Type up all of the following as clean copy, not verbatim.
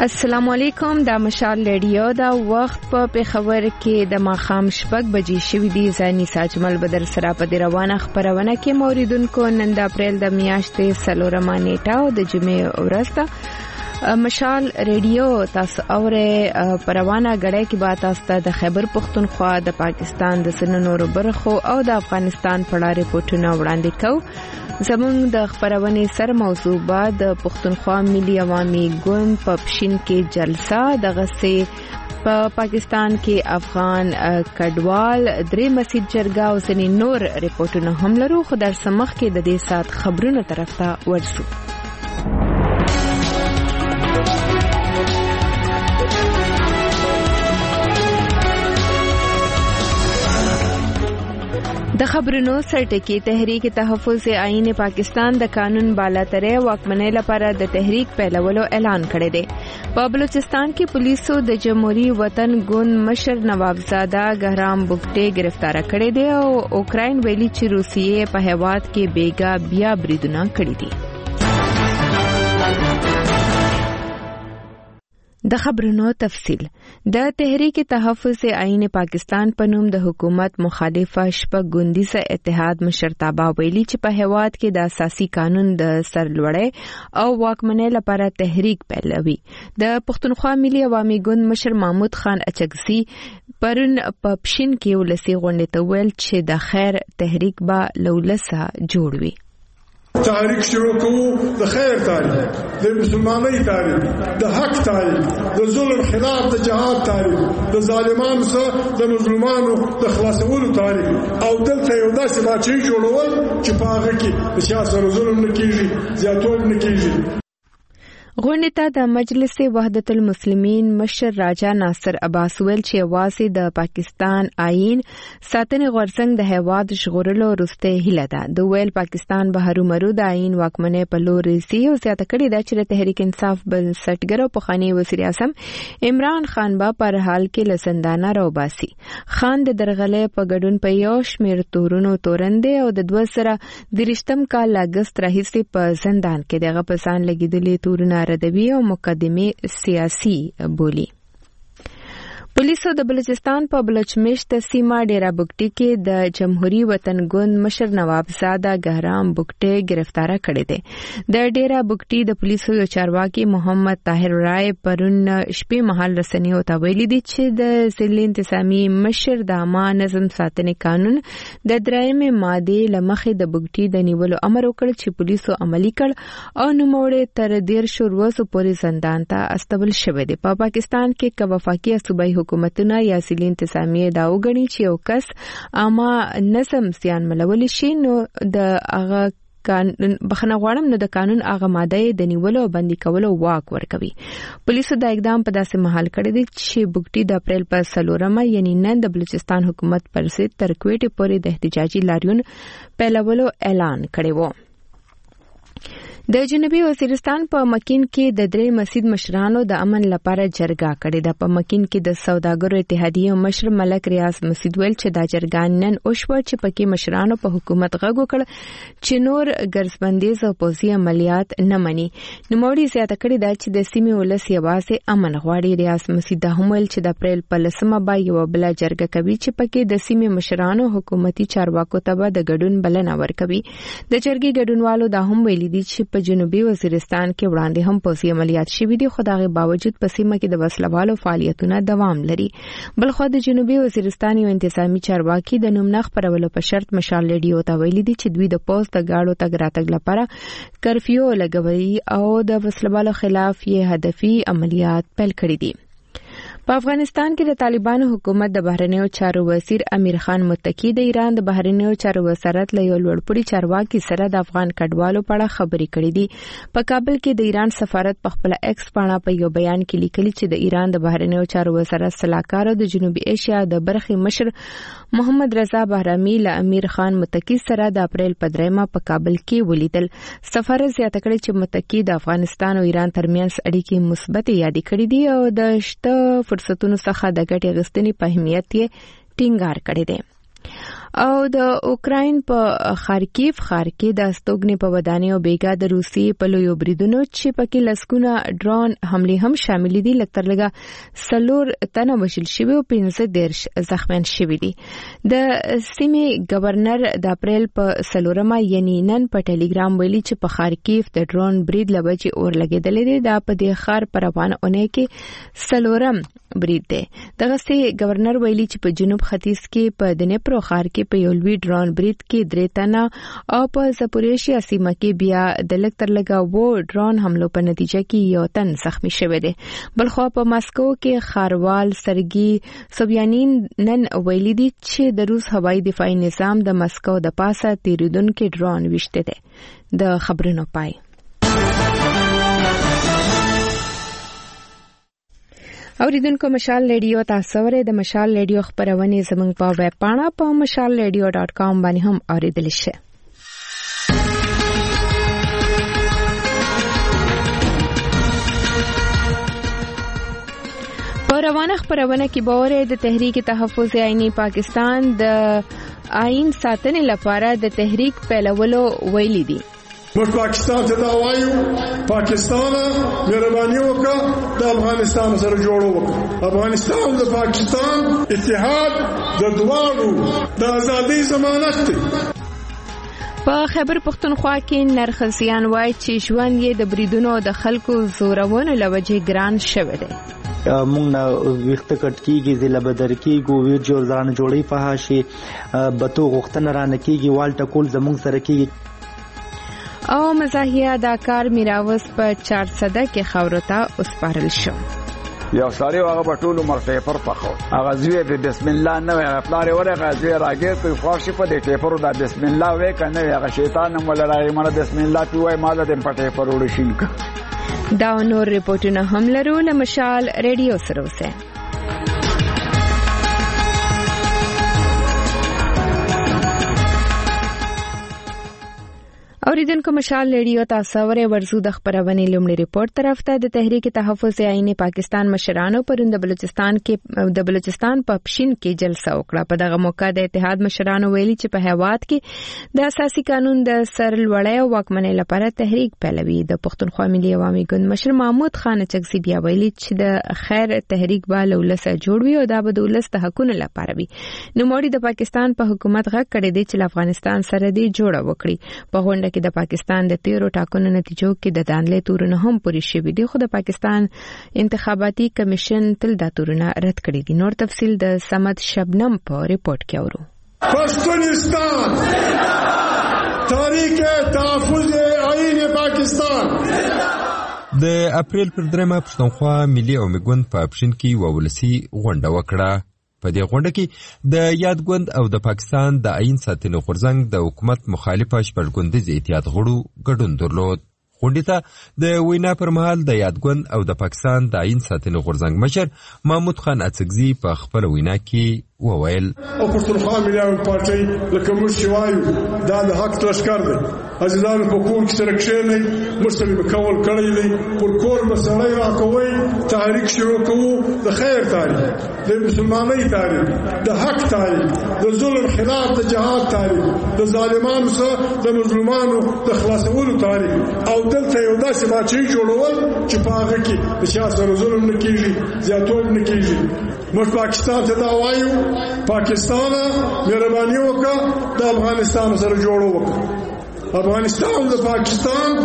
السلام علیکم. دا مشال ریډیو دا وخت په پیښور کې د ماخام شپږ بجې شوې دي. زاني ساجمل بدر سره په دی روانه خبرونه کې موریدونکو نن د اپریل د میاشتې 4 نیټه او د جمعې ورځ ده. مشال ریډیو تاسو اوره پروانه غړې کې با تاسو د خیبر پختونخوا د پاکستان د سننورو برخو او د افغانستان په اړه ریپورتونه وړاندې کوو. زمونږ د خبرونې سر موضوع بعد د پختونخوا ملي عوامي ګوند په پښین کې جلسه دغه سه په پاکستان کې افغان کډوال درې مسجد جرګه او ځینې نور ریپورتونه هم لرو. خو در سمخ کې د دې سات خبرونو طرف ته ورسو. د خبرونو سرټکی تحریک تحفظ آئین پاکستان د قانون بالاترې واکمنۍ لپاره د تحریک پیلولو اعلان کړی دی. په بلوچستان کې پولیسو د جمهوریت وطن ګوند مشر نوابزاده ګهرام بوګټي گرفتار کړی دی او اوکراین ویلي چې روسیې په هیواد کې بیګا بیا بریدونه کړی دي. د خبرونو تفصیل. د تحریک تحفظ آئین پاکستان په نوم د حکومت مخالفه شپږ ګوندیزه اتحاد مشرتابه ویلي چې په هیواد کې د اساسي قانون د سرلوړۍ او واکمنۍ لپاره تحریک پیلوي. د پښتونخوا ملي عوامي ګوند مشر محمود خان اچکزي پرون په پښین کې ولسی غونډه ته ویل چې د خیر تحریک به لولسه جوړ وي. تحریک شروع کوو د خیر تاریخ، د مسلمانۍ تاریخ، د حق تاریخ، د ظلم خلاف د جهاد تاریخ، د ظالمانو سره د مظلومانو د خلاصولو تاریخ او دلته یو داسې باچې جوړول چې په هغه کې د چا سره ظلم نه کیږي، زیاتوب نه کیږي. غونډې ته د مجلس وحدت المسلمین مشر راجا ناصر عباس ویل چې یوازې د پاکستان آئین ساتنې غورځنګ د هیواد ژغورلو وروسته هیله ده. د ویل پاکستان به هرومرو د آئین واکمنۍ په لور ځي او زیاته کړې ده چې د تحریک انصاف بنسټګر او پخوانی وزیر اعظم عمران خان به په حال کې له زندانه راوباسي. خان د درغلې په ګډون په یو شمېر تورونو تورندې او د 2023 کال اگست راهیسې په زندان کې دغه په ځان لګیدلې تورونه ردوی او مقدمه سیاسي بولی. پولیسو د بلوچستان په بلوچمیشت سیمه ډیرا بوګټي کې د جمهوریت وطن ګوند مشر نوابزاده ګهرام بوګټي گرفتار کړی دی. د ډیرا بوګټي د پولیسو یو چارواکي محمد طاهر رای پرون شپې مهال رسنیو ته ویلي دي چې د ضلع انتظامی مشر د عامه نظم ساتنې قانون د 3 ماده لمخې د بوګټي د نیولو امر وکړ چې پولیسو عملی کړ او نوموړی تر 13 ورځې پورې زندان ته استول شوی دی. په پاکستان کې وفاقي صوبایي حکومتونه یا ضلع انتظامیه دا وګڼي چې یو کس عامه نظم زیان ملول شي نو د هغه بخنه غواړم نو د قانون هغه ماده د نیولو او بندي کولو واک ورکوي. پولیسو دا اقدام په داسې محل کړی دی چې بوګټي د اپریل په 4 یعنی نن د بلوچستان حکومت پر ضد تر کوټې پورې د احتجاجي لاریون پیلولو اعلان کړی و. د جنوبي وزیرستان په مکین کې د 3 مسجد مشرانو د امن لپاره جرګه کړې ده. په مکین کې د سوداګرو اتحادیې مشر ملک ریاض مسجد ویل چې دا جرګه نن اوشوه چې پکې مشرانو په حکومت غږ وکړ چې نور ګرځبندیز او پوځي عملیات نه مني. نوموړي زیاته کړې ده چې د سیمې ولس یوازې امن غواړي. ریاض مسجد دا هم ویل چې د اپریل په 10 به یو بل جرګه کوي چې پکې د سیمې مشرانو حکومتي چارواکو ته به د ګډون بلنه ورکوي. د جرګې ګډونوالو دا هم ویلي دي چې په جنوبي وزیرستان کې وړاندې هم پوځي عملیات شوي دي خو دغه باوجود په سیمه کې د وسلوالو فعالیتونه دوام لري. بلخو د جنوبي وزیرستان یو انتظامی چارواکي د نوم نه خپرولو په شرط مشال ریډیو ته ویلي دي چې دوی د پوز د گاډو تګ راتګ لپاره کرفیو لګوي او د وسلوالو خلاف یې هدفي عملیات پیل کړي دي. په افغانستان کې د طالبانو حکومت د بهرنیو چارو وزیر امیر خان متقی د ایران د بهرنیو چارو وزارت له یو لوړپوړي چارواکي سره د افغان کډوالو په اړه خبرې کړې دي. په کابل کې د ایران سفارت په خپل ایکس پاڼه په یو بیان کې لیکلي چې د ایران د بهرنیو چارو وزارت سلاکار د جنوبي ایشیا د برخې مشر محمد رضا بهرامي له امیر خان متقی سره د اپریل په 3 په کابل کې ولیدل. سفارت زیاته کړې چې متقی د افغانستان او ایران ترمنځ اړیکې مثبت یادې کړې دي او د شته فرصتونو څخه د ګټې اخیستنې په اهمیت یې ټینګار کړی دی. او د اوکراین په خارکیف ښار کې د استوګنې په ودانۍ او بیګا د روسي په لویو بریدونو چې پکې لسګونه ډرون حملې هم شامل دي لکتر لګا سلور تنه وشل شوی او 15 زخمیان شوی دي د سیمې گورنر د اپریل په سلورمه یعنی نن په ټلګرام ویلي چې په خارکیف د ډرون برید لبجې اور لګیدلې دي دا په دې ښار پر روانه اونۍ کې سلورم برید دی دغه سي گورنر ویلي چې په جنوب ختیځ کې په دنیپرو ښار کې په یو لوی ډرون برید کې 3 تنه او په زپوریشیا سیمه کې بیا د لکتر لګا ډرون حملو په نتیجه کې یو تن زخمی شوی دی بلخو په ماسکو کې خاروال سرګي سوبیانین نن ویلي دي چې د روس هوایي دفاعي نظام د ماسکو د پاسه تیریدونکو ډرون وشته دی د خبرونو پای اوریدونکو مشال ریډیو تاسو ورې د مشال ریډیو خبرونه زموږ په ویب پاڼه په mashalradio.com باندې هم اوریدل شي په روانه خبرونه کې باور د تحریک تحفظ آئینی پاکستان د آئین ساتنې لپاره د تحریک پیلولو ویلي دي موږ پاکستان ته دا وایو پاکستان مهرباني وکړه د افغانستان سره جوړ وکړه افغانستان د پاکستان اتحاد د دواړو د ازادۍ ضمانت دی په خیبر پختونخوا کې نرخزیان وایي چې ژوند یې د بریدونو د خلکو زورونو لوجې ګران شوی دی مونږ نه وخت کټ کیږي ضلع بدر کیږي ویر جوړ ځان جوړي په هاشي بتو غختن رانه کیږي والټ کول زمونږ سره کیږي او مزاحیه اداکار میراوس په 400 کې خاورتا اوسپارل شو یو سړی هغه بټول مرته پر پخو هغه زوی به بسم الله نه وي خپل ورغه زوی راګه کوي خوشي په دې ټیپرو دا بسم الله وې کنه هغه شیطان هم ولراي مړه بسم الله پیوای مال دې پټه پر وړ شینک دا نور ریپورتونه هم لرو له مشال ریډیو سره وسه اوریدونکو مشال ریډیو تاسو ورې ورزو د خبرونه لومړی ریپورت طرف ته د تحریک تحفظ آئینی پاکستان مشرانو پرند بلوچستان په پښین کې جلسه وکړه په دغه موقع د اتحاد مشرانو ویلي چې په هیواد کې د اساسي قانون د سرلوړۍ او واکمنۍ لپاره تحریک پیلوي د پښتونخوا ملي عوامي ګوند مشر محمود خان چغزي بیا ویلي چې د خیر تحریک به لولسه جوړ وي او دا به د ولس د حقوقو لپاره وي نو موړي د پاکستان په حکومت غږ کړی دی چې افغانستان سره دی جوړه وکړي په غونډه کې د پاکستان د 13 ټاکنو نتیجو کې د دانلې تورونه هم پوری شوي دي خو د پاکستان انتخاباتي کمیشن تل دا تورونه رد کړي دي نور تفصیل د سمد شبنم په ریپورت کې اورو پښتونستان تاریخ تحفظ آئین پاکستان د اپریل پر 3 پښتونخوا ملي او مګوند په اپشن کې وولسي غونډه وکړه په دې غونډه کې د یادګوند او د پاکستان د آئین ساتنې غورځنګ د حکومت مخالفه شپږګوندیز اتحاد غړو ګډون درلود غونډې ته د وینا پر مهال د یادګوند او د پاکستان د آئین ساتنې غورځنګ مشر محمود خان اڅکزي په خپل وینا کې وویل او پښتونخوا ملي پارټي لکه موږ شوایو دا د حق لشکر دی عزیزانو په کور کې سره کښېنئ موږ سره به کول کړی دی پر کور به سړی راکوئ تحریک شروع کوو د خیر تاریخ د مسلمانۍ تاریخ د حق تاریخ د ظلم خلاف د جهاد تاریخ د ظالمانو سره د مظلومانو د خلاصولو تاریخ او دلته یو داسې باچې جوړول چې په هغه کې د چا سره ظلم نه کېږي زیاتوب نه کېږي موږ پاکستان ته دا وایو پاکستان مهرباني وکړه د افغانستان سره جوړ وکړه افغانستان د پاکستان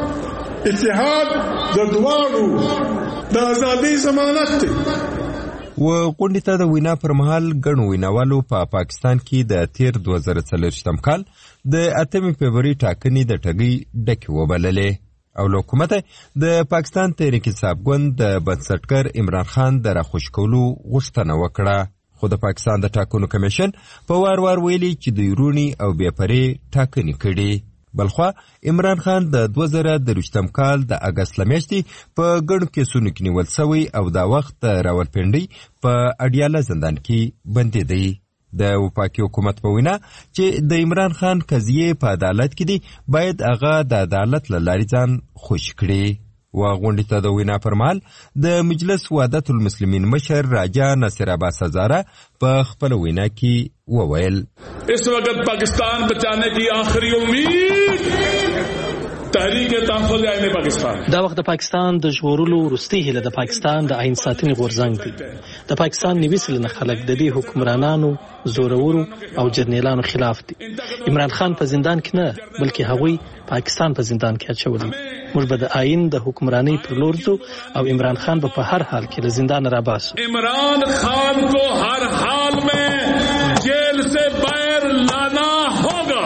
اتحاد د دواړو د ازادۍ ضمانت دی و غونډې ته د وینا پر مهال ګڼو ویناوالو په پاکستان کې د تیر 2024 کال د 8 فبرवरी ټاکنې د ټګۍ ډکې وبللې او حکومت د پاکستان تحریک انصاف ګوند د بنسټګر عمران خان د راخوش کولو غوښتنه وکړه خو د پاکستان د ټاکنو کمیشن په وار ویلي چې د یورونی او بیپرې ټاکنې کړي بلخوا عمران خان د 2023 کال د اگست لمیاشتې په ګڼو کیسونو کې نیول شوی او دا وخت د راولپنډۍ په اډیاله زندان کې بندي دی د وفاقي حکومت په وینا چې د عمران خان قضیه په عدالت کې دی باید هغه د عدالت له لارې ځان خوش کړي و غونډې ته د وینا پر مهال د مجلس وحدت المسلمین مشر راجا ناصر عباس هزاره په خپل وینا کې وویل اس وقت پاکستان بچانے کی آخری امید تحریک تحفظ آئین پاکستان دا وخت د پاکستان د ژغورلو وروستۍ هیله د پاکستان د آئین ساتنې غورځنګ دی. د پاکستان 90 سلنه خلک د دې حکمرانانو زورورو او جرنیلانو خلاف دي. عمران خان په زندان کې نه بلکې هغوی پاکستان په زندان کې اچولی. موږ به د آئین د حکمرانی پر لور ځو او عمران خان به په هر حال کې له زندان راباسو. عمران خان کو هر حال میں جیل سے باہر لانا ہوگا.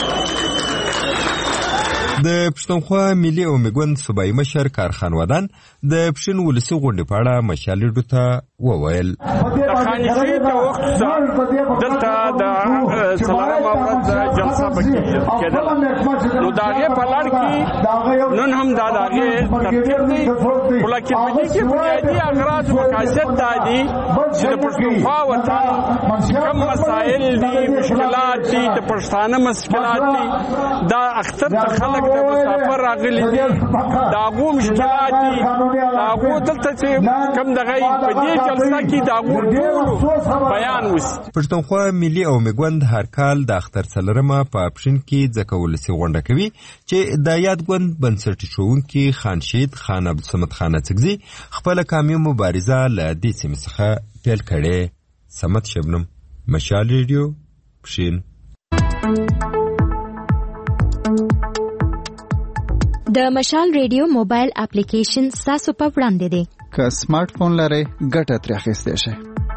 د پښتونخوا ملي او میګوند صوبایي مشر کارخان ودان د پښین ولسی غونډې په اړه مشالېډو ته وویل د خانشي د وخت دلته د څلورم ورځ جلسه پکې کېدله نو د هغې په لړ کې نن هم دا د هغې ترتیب دی ولکن په دې کې بنیادي اغراض مقاصد دا دي چې د پښتونخوا وطن کوم مسایل دي مشکلات دي د پښتانه مشکلات دي دا اختر ته خلک د مسافر راغلي دي د هغو مشکلات دي د هغو دلته چې کوم دغه په دې جلسه کې د هغو ټولو بیان وشي. پښتونخوا ملي او میګوند هر کال د اختر څلورمه په پښین کې ځکه ولسي غونډه کوي چې د یاد ګوند بنسټ ایښودونکي خان شهید خان عبدالصمد خان اڅکزي خپله قومي مبارزه له دې سیمې څخه پیل کړې. صمد شبنم، مشال ریډیو، پښین. د مشال ریډیو موبایل اپلیکیشن تاسو په وړاندې دی. که سمارټ فون لرئ ګټه ترې اخیستی شئ.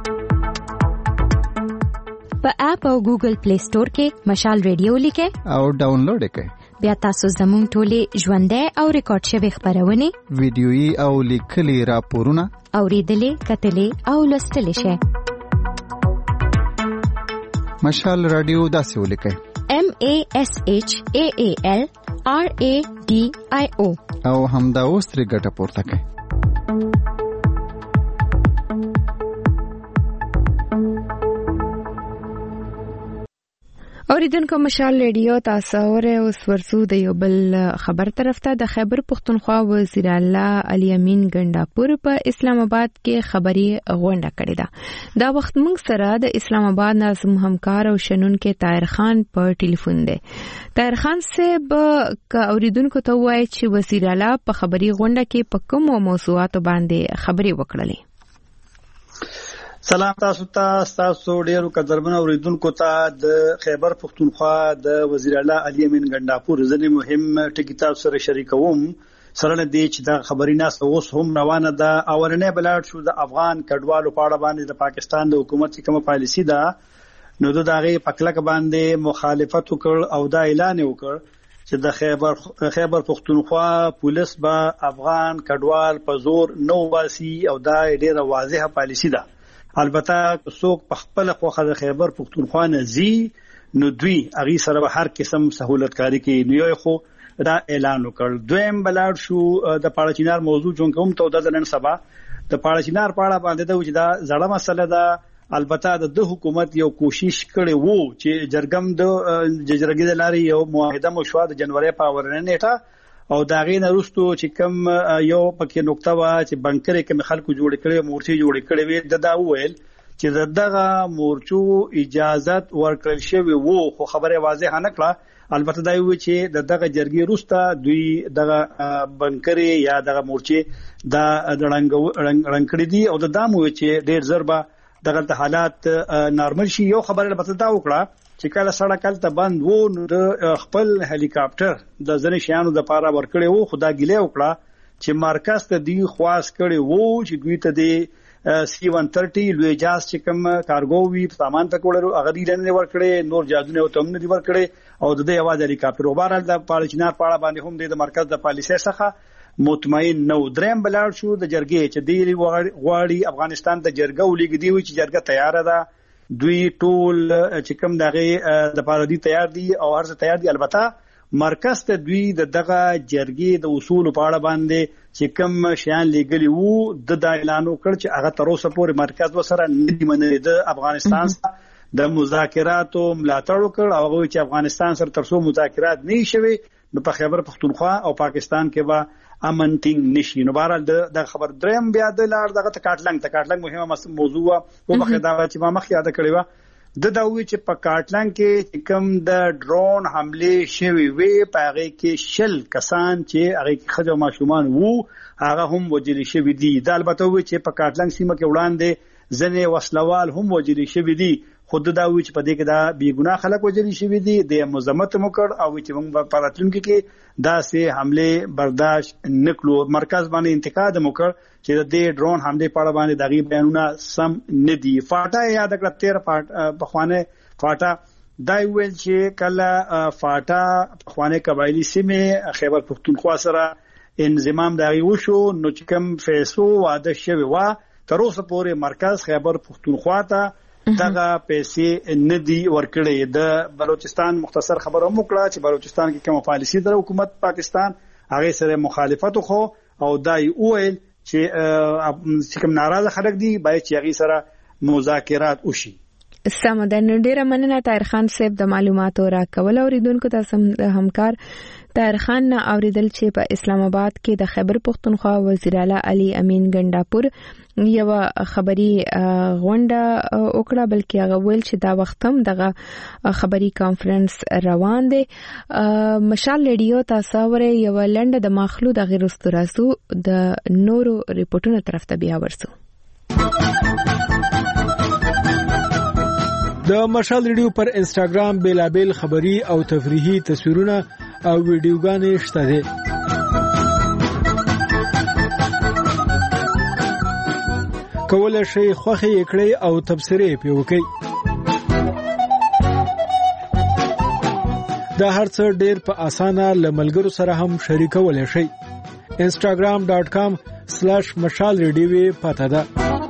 په اپ او ګوګل پلی سٹور کې مشال ریډیو لیکئ او ډاونلوډ یې کړئ. بیا تاسو زموږ ټولې ژوندۍ او ریکارډ شوې خپرونې، ویډیويي او لیکلي راپورونه اورېدلې، کتلې او لوستلی شئ. مشال رادیو داسې ولیکئ: MASHAAL RADIO او همدا اوس ترې ګټه پورته کړئ. اوریدونکو مشال ریډیو تاسو اوره اوس ورسو د یو بل خبر طرف ته. د خیبر پختونخوا وزیر اعلی علي امین ګنداپور په اسلام آباد کې خبري غونډه کړې ده. دا وخت موږ سره د اسلام آباد ناظم همکار او شنونکو طاهر خان په ټلیفون دی. طاهر خان صاحب که اوریدونکو ته وایي چې وزیر اعلی په خبري غونډه کې په کومو موضوعاتو باندې خبري وکړلې؟ سلام تاسو ډیرو قدرمنو اوریدونکو ته د خیبر پختونخوا د وزیر اعلی علي امین ګنداپور ځینې مهم ټکي تاسو سره شریکوم. سره نه دی چې دا خبري ناس اوس هم روانه ده. اورنې بلاړ شو د افغان کډوالو په اړه باندې د پاکستان د حکومت کومه پالیسی ده نو د هغې په کلک باندې مخالفت وکړ او دا اعلان وکړ چې د خیبر پختونخوا پولیس به افغان کډوال په زور نه وباسي او دا ډیره واضحه پالیسی ده. البته څوک په خپل خوخه د خیبر پختونخوا نه زی نو دوی هغه سره به هر قسم سہولتکاری کوي. نو یو خو دا اعلان وکړ. دویم بلاړ شو د پاړچینار موضوع جون کوم ته د نن سبا د پاړچینار په اړه باندې د وجدا زړه مسله ده. البته د حکومت یو کوشش کړي وو چې جرګم د ججرګي د لاري یو معاهده مشوا د جنوري په ورنه نیټه او دا غینه رستو چې کم یو پکې نقطه وا چې بنکرې کې خلکو جوړ کړي مورچې جوړ کړي وي دا ویل چې دغه مورچو اجازت ورکړل شوی وو خو خبره واضح نه کړه. البته دا وی چې دغه جرګي رستا دوی دغه بنکرې یا دغه مورچې دا رنګ کړی دي او دا مو چې ډیر ضربه دغه حالات نارمل شي. یو خبره البته دا وکړه چې کله سړک ته بند وو نو د خپل هلیکاپټر د ځنې شیانو د پاره ورکړی وو. خدا ګیله وکړه چې مرکز ته دی خواص کړي وو چې دوی ته د C-130 لوی جاز چې کوم کارګو وی سامان ته کوړو هغه دی نه ورکړي نور جازونه او تم نه دی ورکړي او د یوازې هلیکاپټر وبارل د پالیچینار پاړه باندې هم د مرکز د پالیسي څخه مطمئن نو. دریم بلاړ شو د جرګې چې دی غواړي افغانستان د جرګه ولګي دی چې جرګه تیار ده. دوی ټول چې کوم دغه د پارادي تیار دي او هر څه تیار دي. البته مرکز ته دوی دغه جرګې د اصول په اړه باندې چې کوم شیان لګلی وو د اعلان وکړ چې هغه تر اوسه پورې مرکز وسره نه دی منلي. د افغانستان د مذاکراتو ملاتړ وکړ او هغه چې افغانستان سره تر څو مذاکرات نه شوي نو په خیبر پختونخوا او پاکستان کې به امن ټینګ نشي. نو بهرحال د خبر دریم بیا د لار دغه تکاټلنګ مهمه موضوع او بخیر دا چې ما مخ یاد کړی و د دا وی چې په کاټلنګ کې کوم د ډرون حمله شوی وی پاره کې شل کسان چې هغه کې خځو ماشومان وو هغه هم وجل شوی دي. دا البته وی چې په کاټلنګ سیمه کې وړاندې ځنې وسلوال هم وجل شوی دي. خود دا وی چې په دې کې دا بی ګناه خلک وجل شوی دي د مزمت مکړ او چې موږ په راتلونکي کې دا سه حمله برداشت نکلو. مرکز باندې انتقاد مکړ چې د ډرون حمله په اړه باندې دغه بیانونه سم نه دي. فاټا یاد کړه 13 بخوانه فاټا دا ویل چې کله فاټا بخوانه قبایلی سیمه خیبر پختونخوا سره انضمام دغه وشو نو چې کوم فیصلو واده شوی و تر اوسه پورې مرکز خیبر پختونخوا ته دغه پیسې ندي ورکړي. د بلوچستان مختصر خبره وکړه چې بلوچستان کې کوم پالیسی در حکومت پاکستان هغه سره مخالفت خو او دای اویل چې کوم ناراضه خلک دي باید چې هغه سره مذاکرات وشي. سمدن ډیره مننه طاهر خان صاحب د معلوماتو راکول. اوریدونکو ته د همکار طاهر خان نه اوریدل چې په اسلام آباد کې د خیبر پختونخوا وزیر اعلی علي امین ګنڈاپور یو خبري غونډه وکړه بلکې هغه ویل چې دا وخت هم دغه خبري کانفرنس روان دی. مشال ریډیو تاسو ورې یو لنډه د مخلو د غیرستو راسو د نورو ریپورتونو طرف ته بیا ورسو. د مشال ریډیو پر انستګرام بیلابل خبري او تفریحي تصویرونه او ویډیوګانې شته دي. کولای شئ خوښي کړئ او تبصرې پې وکړئ. دا هر څه ډېر په اسانه له ملګرو سره هم شریکولی شئ. instagram.com/mashalradio پته ده.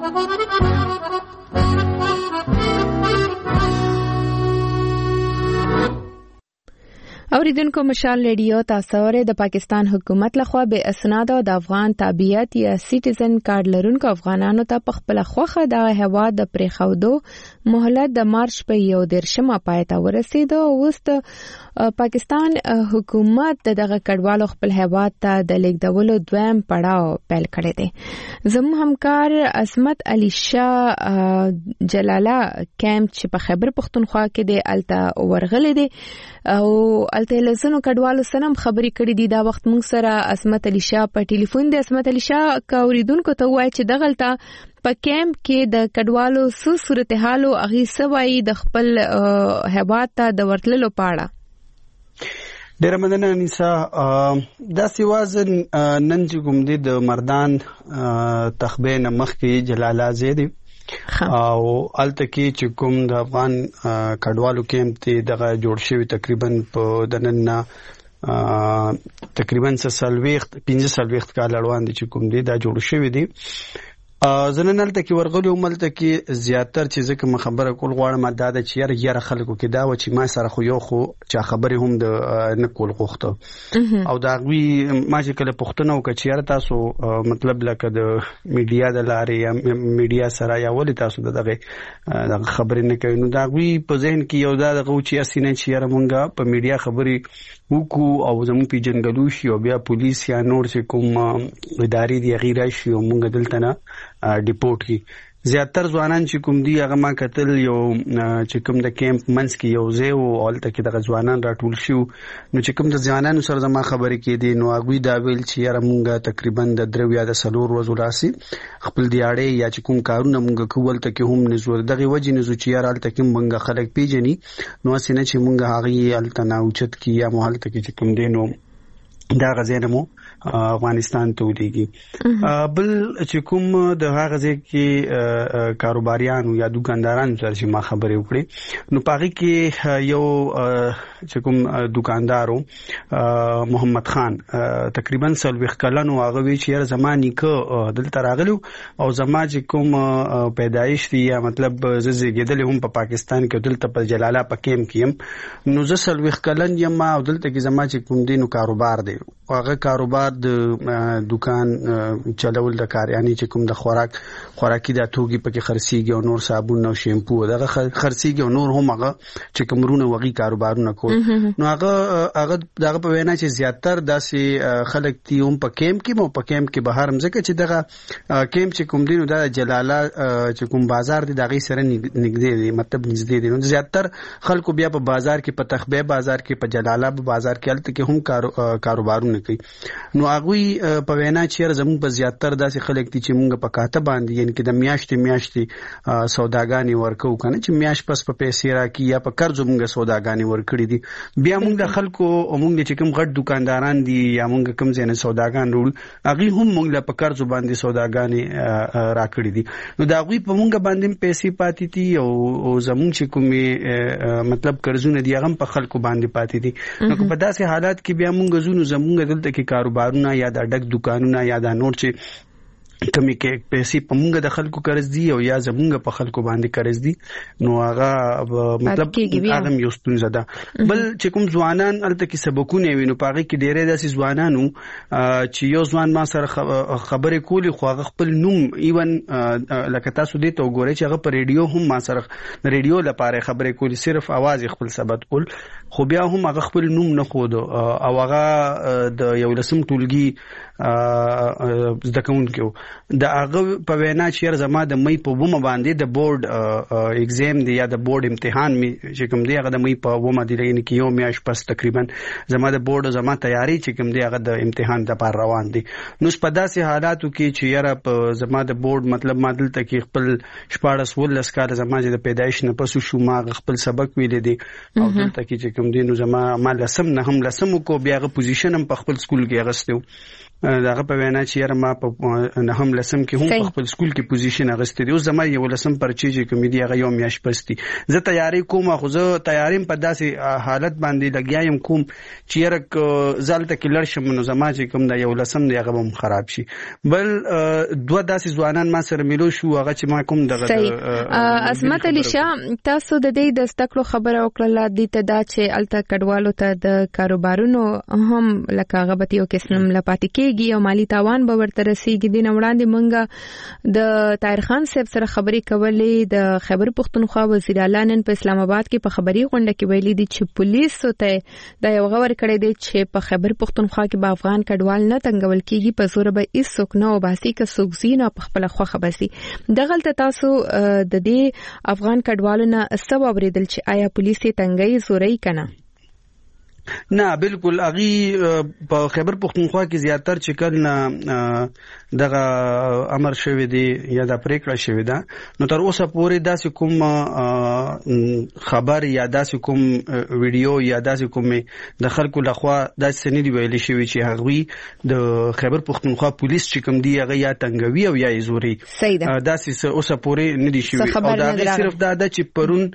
اوریدونکو مشال ریډیو تاسو ورې د پاکستان حکومت لخوا به اسناد او د افغان تابعیت یا سټیزن کارت لرونکو افغانانو ته په خپل خوخه د هوا د پریخودو مهلت د مارچ په 11 پای ته ورسېدو. اوس پاکستان حکومت دغه کډوالو خپل هوا ته د لیږدولو دویم پړاو پیل کړی دی. زموږ همکار عصمت علي شاه جلاله کیمپ چې په خیبر پختونخوا کې دی الته ورغلی دی او الته لسنو کډوالو سره خبرې کړې دي. دا وخت موږ سره عصمت علي شاه په ټلیفون دی. عصمت علي شاه کا اوریدونکو ته وایي چې دغلته په کیمپ کې د کډوالو څه صورتحال او اغي سوای د خپل هوا ته د ورتللو پاړه. ډیره مننه انیسا. دا سیوازن نن چې کوم دي د مردان تخبین مخ کې جلاله زیدي او الته کې چې کوم د افغان کډوالو کیمپ ته دغه جوړ شوی تقریبا په دننه تقریبا 15 کال اړوند چې کوم دي دا جوړ شوی دي. زننل ته کې ورغلی او ملته کې زیاتر چې ځکه خبره کول غواړم دا د چیر یاره خلکو کې دا و چې ما سره خو یو خو چې خبرې هم د نه کول غوښته او دا غوي ما چې کله پښتنه او کچیر تاسو مطلب لکه د میډیا د لارې یا میډیا سره یا ولې تاسو دغه خبرې نه کوي نو دا غوي په ذهن کې یو دا دغه چې اسینه چې یاره مونږه په میډیا خبرې وکړو او زموږ پیژنګلو شي او بیا پولیس یا نور چې کوم ادارې دی غیر شي او مونږ دلته نه ډیپورټ کی. زیاتر ځوانان چې کوم دی هغه ما کتل یو چې کوم د کیمپ منس کې یو ځای او الته کې د ځوانان راټول شو نو چې کوم د ځوانانو سره زما خبرې کې دي نو هغه دا ویل چې یاره مونږه تقریبا د 3 یا د 4 ورځې راسي خپل دیاړې یا چې کوم کارونه مونږه کول ته کې هم نزور دغه وجې نزو چې یاره الته کې مونږه خلک پیژني نو اسنه چې مونږه هغه الته نه اوچت کی یا مو الته کې چې کوم دی نو دا غزنمو افغانستان ته ولېږي. بل چې کوم د هغه ځای کې کاروباریانو یا دکاندارانو سره چې ما خبرې وکړې نو پاغي کې یو چې کوم دکاندارو محمد خان تقریبا 40 کلن او هغه وی چې زمانی کې دلته راغلو او زما چې کوم پیدایش دی یا مطلب زیږیدل هم په پاکستان کې دلته په جلاله په کیمپ کې نو زه 40 کلن یم او دلته کې زما چې کوم دینو کاروبار دی هغه کاروبار د دکان چلول د کار یعنی چې کوم د خوراکي د توګي پکې خرڅيږي او نور صابون او شیمپو دغه خرڅيږي او نور هم هغه چې کومرونه وغي کاروبارونه کول نو هغه دغه په وینا چې زیاتر داسې خلک دي هم په کیمپ کې مو په کیمپ کې بهر مزه چې دغه کیمپ چې کوم دینو د جلاله چې کوم بازار دی دغه سره نږدې دی مطلب نږدې دی نو زیاتر خلکو بیا په بازار کې په تخبه بازار کې په جلاله بازار کې الته کې هم کاروبارونه کوي نو هغه په وینا چې زموږ په زیاتر داسې خلک دي چې موږ په کاته باندې یعنی کې د میاشتې سوداګانی ورکو کنه چې میاش پس په پیسې راکې یا په قرض موږ سوداګانی ورکړي دي بیا موږ د خلکو موږ چې کوم غټ دکانداران دي یا موږ کوم ځنه سوداګان وروړو هغه هم موږ په قرض باندې سوداګانی راکړي دي نو دا غوي په موږ باندې پیسې پاتې دي او زموږ چې کومې مطلب قرضونه دي هغه په خلکو باندې پاتې دي نو په داسې حالات کې بیا موږ زموږ دلته کې کاروبارونه یا د ډک دکانونه یا د نور چې کمی کې پیسې په موږ د خلکو قرض دي او یا زموږ په خلکو باندې قرض دي نو هغه مطلب هغه یو ستونزه ده بل چې کوم ځوانان الته کې سبقونه وینو پاره کې ډېرې داسې ځوانانو چې یو ځوان ما سره خبرې کولې خو هغه خپل نوم ایون لکه تاسو دې ته وګورئ چې هغه په ریډیو هم ما سره ریډیو لپاره خبرې کولې صرف आवाज خپل ثبت کول خو بیا هم هغه خپل نوم نه خود او هغه د یو لسم ټولګي زده کوونکو د هغه په وینا چې زما د مې په ومه باندې د بورډ ایگزام دی یا د بورډ امتحان می چې کوم دی هغه د مې په ومه دی لګین کې یو میاش پس تقریبا زما د بورډ زما تیاری چې کوم دی هغه د امتحان د پر روان دي نو په داسې حالاتو کې چې یاره په زما د بورډ مطلب مادل ته کې خپل 14 ولس کال زما د پیدایش نه پس شو ما خپل سبق ویل دي او دلته کې چې کوم دی نو زما ما لسم کو بیا غو پوزیشن هم په خپل سکول کې غستو داغه په وینا چې یاره ما په نه هم لسم کې هم په خپل سکول کې پوزیشن اغستې دی او زما یو لسم پرچې چې کمیډي هغه یو میاش پستی زه تیاری کوم خو زه تیاریم په داسې حالت باندې لګیایم کوم چې یاره زالته کې لړشم نو زما چې کوم دا یو لسم دی هغه هم خراب شي بل دوه داسې ځوانان ما سره ملو شو هغه چې ما کوم دغه عظمت علي شاه تاسو د دې د استقلال خبره وکړه د ته دا چې الته کډوالو ته د کاروبارونو هم لکه غبطي او قسم لپاتې او مالی تاوان به ورته رسیږي د وړاندې منګه د طاهر خان صاحب سره خبرې کولې د خیبر پختونخوا وزیر اعلی نن په اسلام آباد کې په خبري غونډه کې ویلي دي چې پولیس ته د یو غور کړی دی چې په خیبر پختونخوا کې به افغان کډوال نه تنګول کیږي په زور به هیڅ څوک نه وباسي که څوک زین په خپل خوخه بسي دغلته تاسو د دې افغان کډوالو نه سبب اوریدل چې آیا پولیس یې تنګي زوري کنه نه بالکل اغي په خیبر پختونخوا کې زیاتر چې کله دغه امر شوی دی یا د پریکړه شوی ده نو تر اوسه پورې داسې کوم خبر یا داسې کوم ویډیو یا داسې کوم د خلکو لخوا داسې نه دی ویل شوی چې هغه د خیبر پختونخوا پولیس چې کوم دی هغه یا تنګوي او یا زوري داسې اوسه پورې نه دی شوی او دا صرف دا چې پرون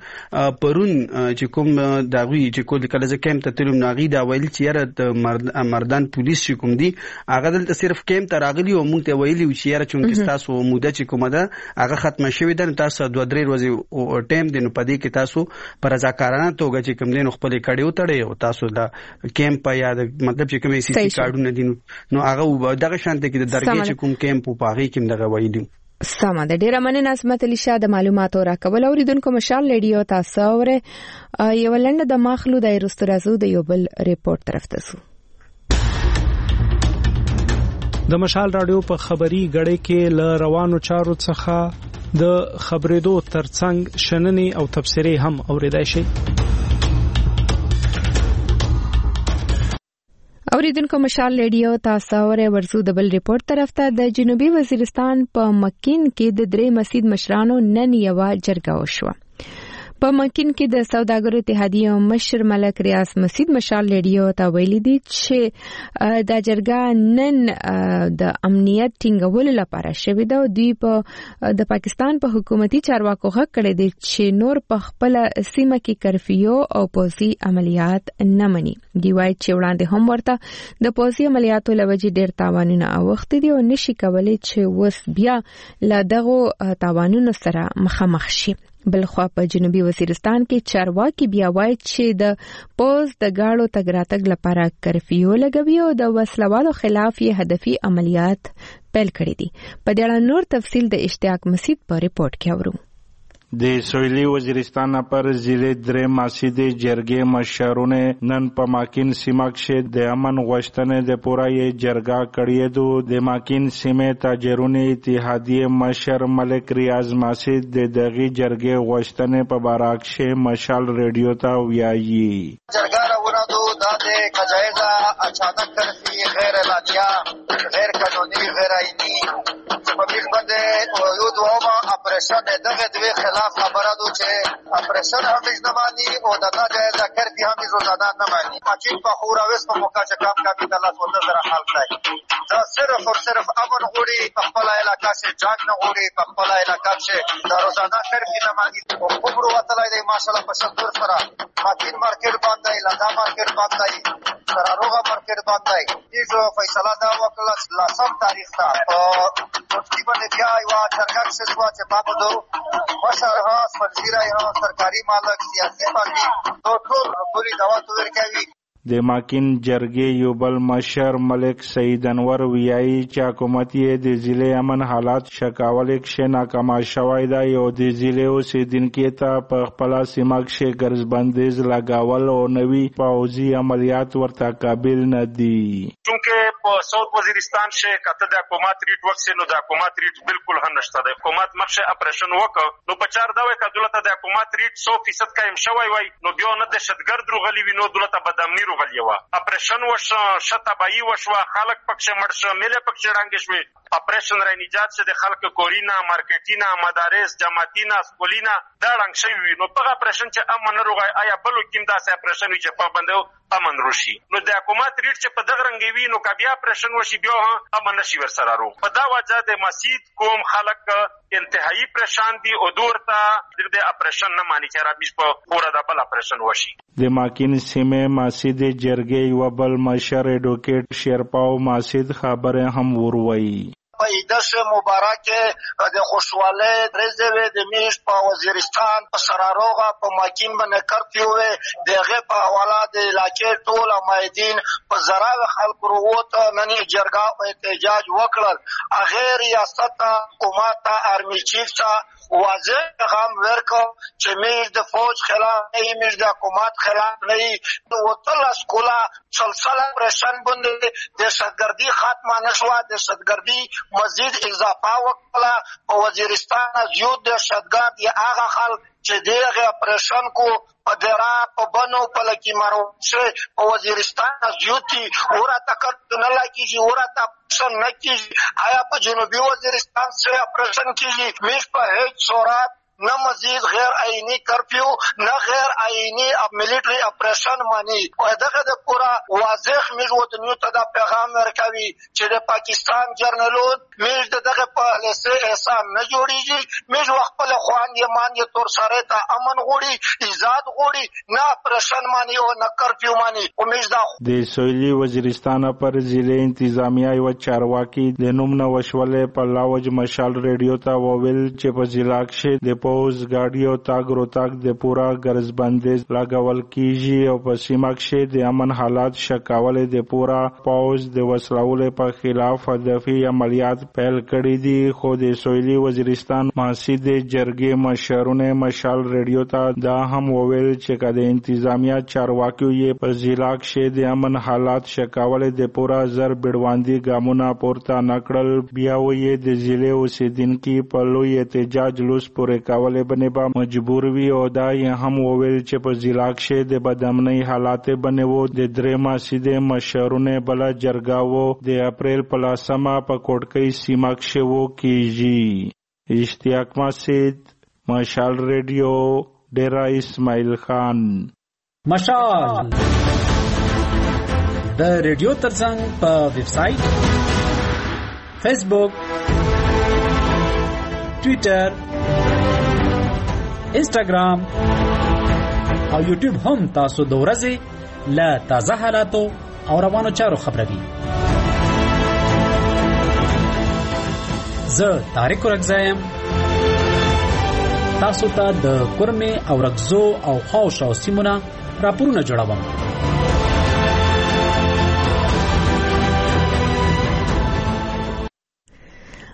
چې کوم داوی چې کول کله ځکه ته تلم ناغي دا ویل چې یاره د مردان پولیس چې کوم دي هغه دلته صرف کیم ته راغلي او موږ ته ویلي چې یاره چونکه تاسو موده چې کومه ده هغه ختمه شوې ده تاسو 2-3 ورځې ټایم دینو پدې کې تاسو پر رضاکارانه توګه چې کوم دین خپل کړي وتړي او تاسو دا کیمپ یا مطلب چې کوم سی سی کارډونه دي نو هغه دغه شانته کې د درګې چې کوم کیمپ په هغه کې دغه ویلي سمه ده ډیره مننه عظمت علي شاه د معلوماتو راکول اوریدونکو مشال ریډیو تاسو اوره یو لنډه د مخلو د رستورازو د یو بل ریپورت طرف ته سو د مشال رادیو په خبري غړې کې ل روانو چارو څخه د خبرېدو ترڅنګ شننې او تفسیري هم اوریدای شي اوریدونکو مشال ریډیو تاسو اوره ورزو د بل ریپورت طرف ته د جنوبي وزیرستان په مکین کې د درې مسجد مشرانو نن یو جرګه وشوه په مکین کې د سوداګرو اتحادیې مشر ملک ریاض مسجد مشال ریډیو ته ویلي دي چې د جرګه نن د امنیت ټینګولو لپاره شوې ده او دوی په د پاکستان په حکومتي چارواکو غږ کړی دی چې نور په خپل سیمه کې کرفیو او پوځي عملیات نه مني دی وايي چې وړاندې هم ورته د پوځي عملیاتو لوجې ډېر تاوانونه اوښتي دي او نشي کولای چې وس بیا له دغه تاوانونو سره مخامخ شي بلخوا په جنوبي وزیرستان کې چارواکي بیا وایي چې د پوز د گاړو تګ راتګ لپاره کرفیو لګوي او د وسلوالو خلاف یې هدفي عملیات پیل کړي دي په دې اړه نور تفصیل د اشتیاق مسجد په ریپورت کې اورو د سویلی وزیرستان پر ضلع درې مسجد جرګې مشرونه نن په ماکین سیمه کې د امن غوښتنې د پوره جرګه کړې دو د ماکین سیمه تاجرونو اتحادیه مشر ملک ریاض مسجد د دغه جرګې غوښتنې په باره کې مشال ریډیو ته ویایي جرګه راوړو د کجایزه اچانک کرسی غیر لاتیا غیر قانوني غیر آئینی په بیل باندې یو دوه اپریشن دغه دوی خلاف خبره دو چې اپریشن هم نه مانی او د کجایزه کرسی هم روزانه نه مانی اچین په خورا وس په موقع چې کام کا د الله سبحانه زرا حال کوي دا صرف او صرف امن غوړي په خپل علاقې کې جنگ نه غوړي په خپل علاقې کې د روزانه کرسی نه مانی او خبر وتلای دی ماشاءالله په شکر سره ماکین مارکیټ باندې لادا مارکیټ باندې سراروغه مارکیټ باندې دې فیصله دا وکړه لاسم تاریخ ته تقریبا بیا یو جرګه شوه چې بابا دو مشر ها وزیرای ها سرکاري مالک سیاسي پارټي ټول پوری دعوت ورکوي د ماکین جرګې یو بل مشر ملک سید انور ویایي چې حکومت یې د ضلع امن حالات شکاول کې ناکام شوی دی او د ضلع اوسیدونکو ته په خپل سیمه کې ګرځبندیز لګاول او نوي پوځي عملیات ورته قابل نه دي چونکه په ساوث وزیرستان کې کته د حکومت ریټ وکسي نو د حکومت ریټ بالکل هم نشته د حکومت مخشه اپریشن وکړ نو په چار دا وای کډولته د حکومت ریټ 100% قائم شوی وای نو بیا نه د شتګرد روغلی وینو دولت بدامنی غلیوا اپریشن وش شتابایی وشوا خلق پکشه مرشه مله پکشه رنگ شوی اپریشن را نجات شه د خلق کورینا مارکیټینا مدارس جماعتینا سکولینا دا رنگ شوی نو په اپریشن چې امن روغای آیا بلو کیم دا سه اپریشن چې په بندو امن روشي نو د حکومت ریټ چې په دغه رنگ وی نو کبیا اپریشن وشي بیا امن نشي ور سره رو په دا وجه د مسجد کوم خلق انتهایی پریشان دي او دورته د اپریشن نه مانی چې را بش په پورا د بل اپریشن وشي د ماکین سیمه مسجد جرګې یو بل مشر ایډوکیټ شیرپاو مسجد خبره هم وروي په ایدش مبارکه د خوشواله درځوي د میش په وزیرستان په سراروغه په ماکین باندې کرفیو دغه په حواله د علاقې ټول مایدین په زراوه خلک وروته نن جرګه او احتجاج وکړل هغه ریاست حکومت ارمی چیف واضح پیغام ورکو چې میش د فوج خلاف نه میش د حکومت خلاف نه او تل اسکولا سلسله پرشن باندې د شتګردي خاتمه نشوه د شتګردي مزید اضافه وکړه په وزیرستان زیات د شتګرد یا هغه خلک چې دغه اپریشن کو په درا په بنو په لکی مارو چې په وزیرستان زیاتی ورته کړه نه لکیږي ورته اپریشن نه کیږي آیا په جنوبي وزیرستان څخه اپریشن کیږي مش په هیڅ صورت نه مزید غیر آئینی کرفیو نه غیر آئینی ملیټری اپریشن مانی او دغه د پورا واضح میز ودنیو ته د پیغام ورکوي چې د پاکستان جرنالون میز دغه په لسه احسان نه جوړیږي میز خپل خوان یې مان یې تور سره ته امن غوړي ایجاد غوړي نه اپریشن مانی او نه کرفیو مانی او میز د سویلی وزیرستان پر ضلع انتظامیه او چارواکي د نوم نو وشولې په لاوج مشال ریډیو ته وویل چې په ضلع کې د پوز گاډیو تاګ روتاګ د پورا ګرځبندیز لګول کیږي او په سیمه کې د امن حالات شکاول د پورا پوز د وسلول په خلاف هدفي عملیات پیل کړي دي خو د سویلی وزیرستان مسجد جرګې مشرونه مشال ریډیو ته دا هم وویل چې کله انتظامیه چارواکي یې په ضلع کې د امن حالات شکاول د پورا زر بډواندي ګامونه پورته نکړل بیا وې د ضلع اوسیدونکو په لوی احتجاج لوس پورې کولې باندې به مجبور وي او دا یې هم وویل چې په ضلع کې د بدامنۍ حالات باندې وو د درې مسجد مشرونه بل جرګه وو د اپریل په لاسمه په کوټکۍ سیمه کې وو کیږي اشتیاق مسجد مشال ریډیو ډیرا اسماعیل خان مشال د ریډیو ترڅنګ په ویب سټ فیسبوک ټوئیټر انسټاګرام او یوټیوب هم تاسو د ورځې له تازه حالاتو او روانو چارو خبروي. زه طارق رګزایم تاسو ته د کورمه او رګزو او خاوش او سیمونه راپورونه جوړوم.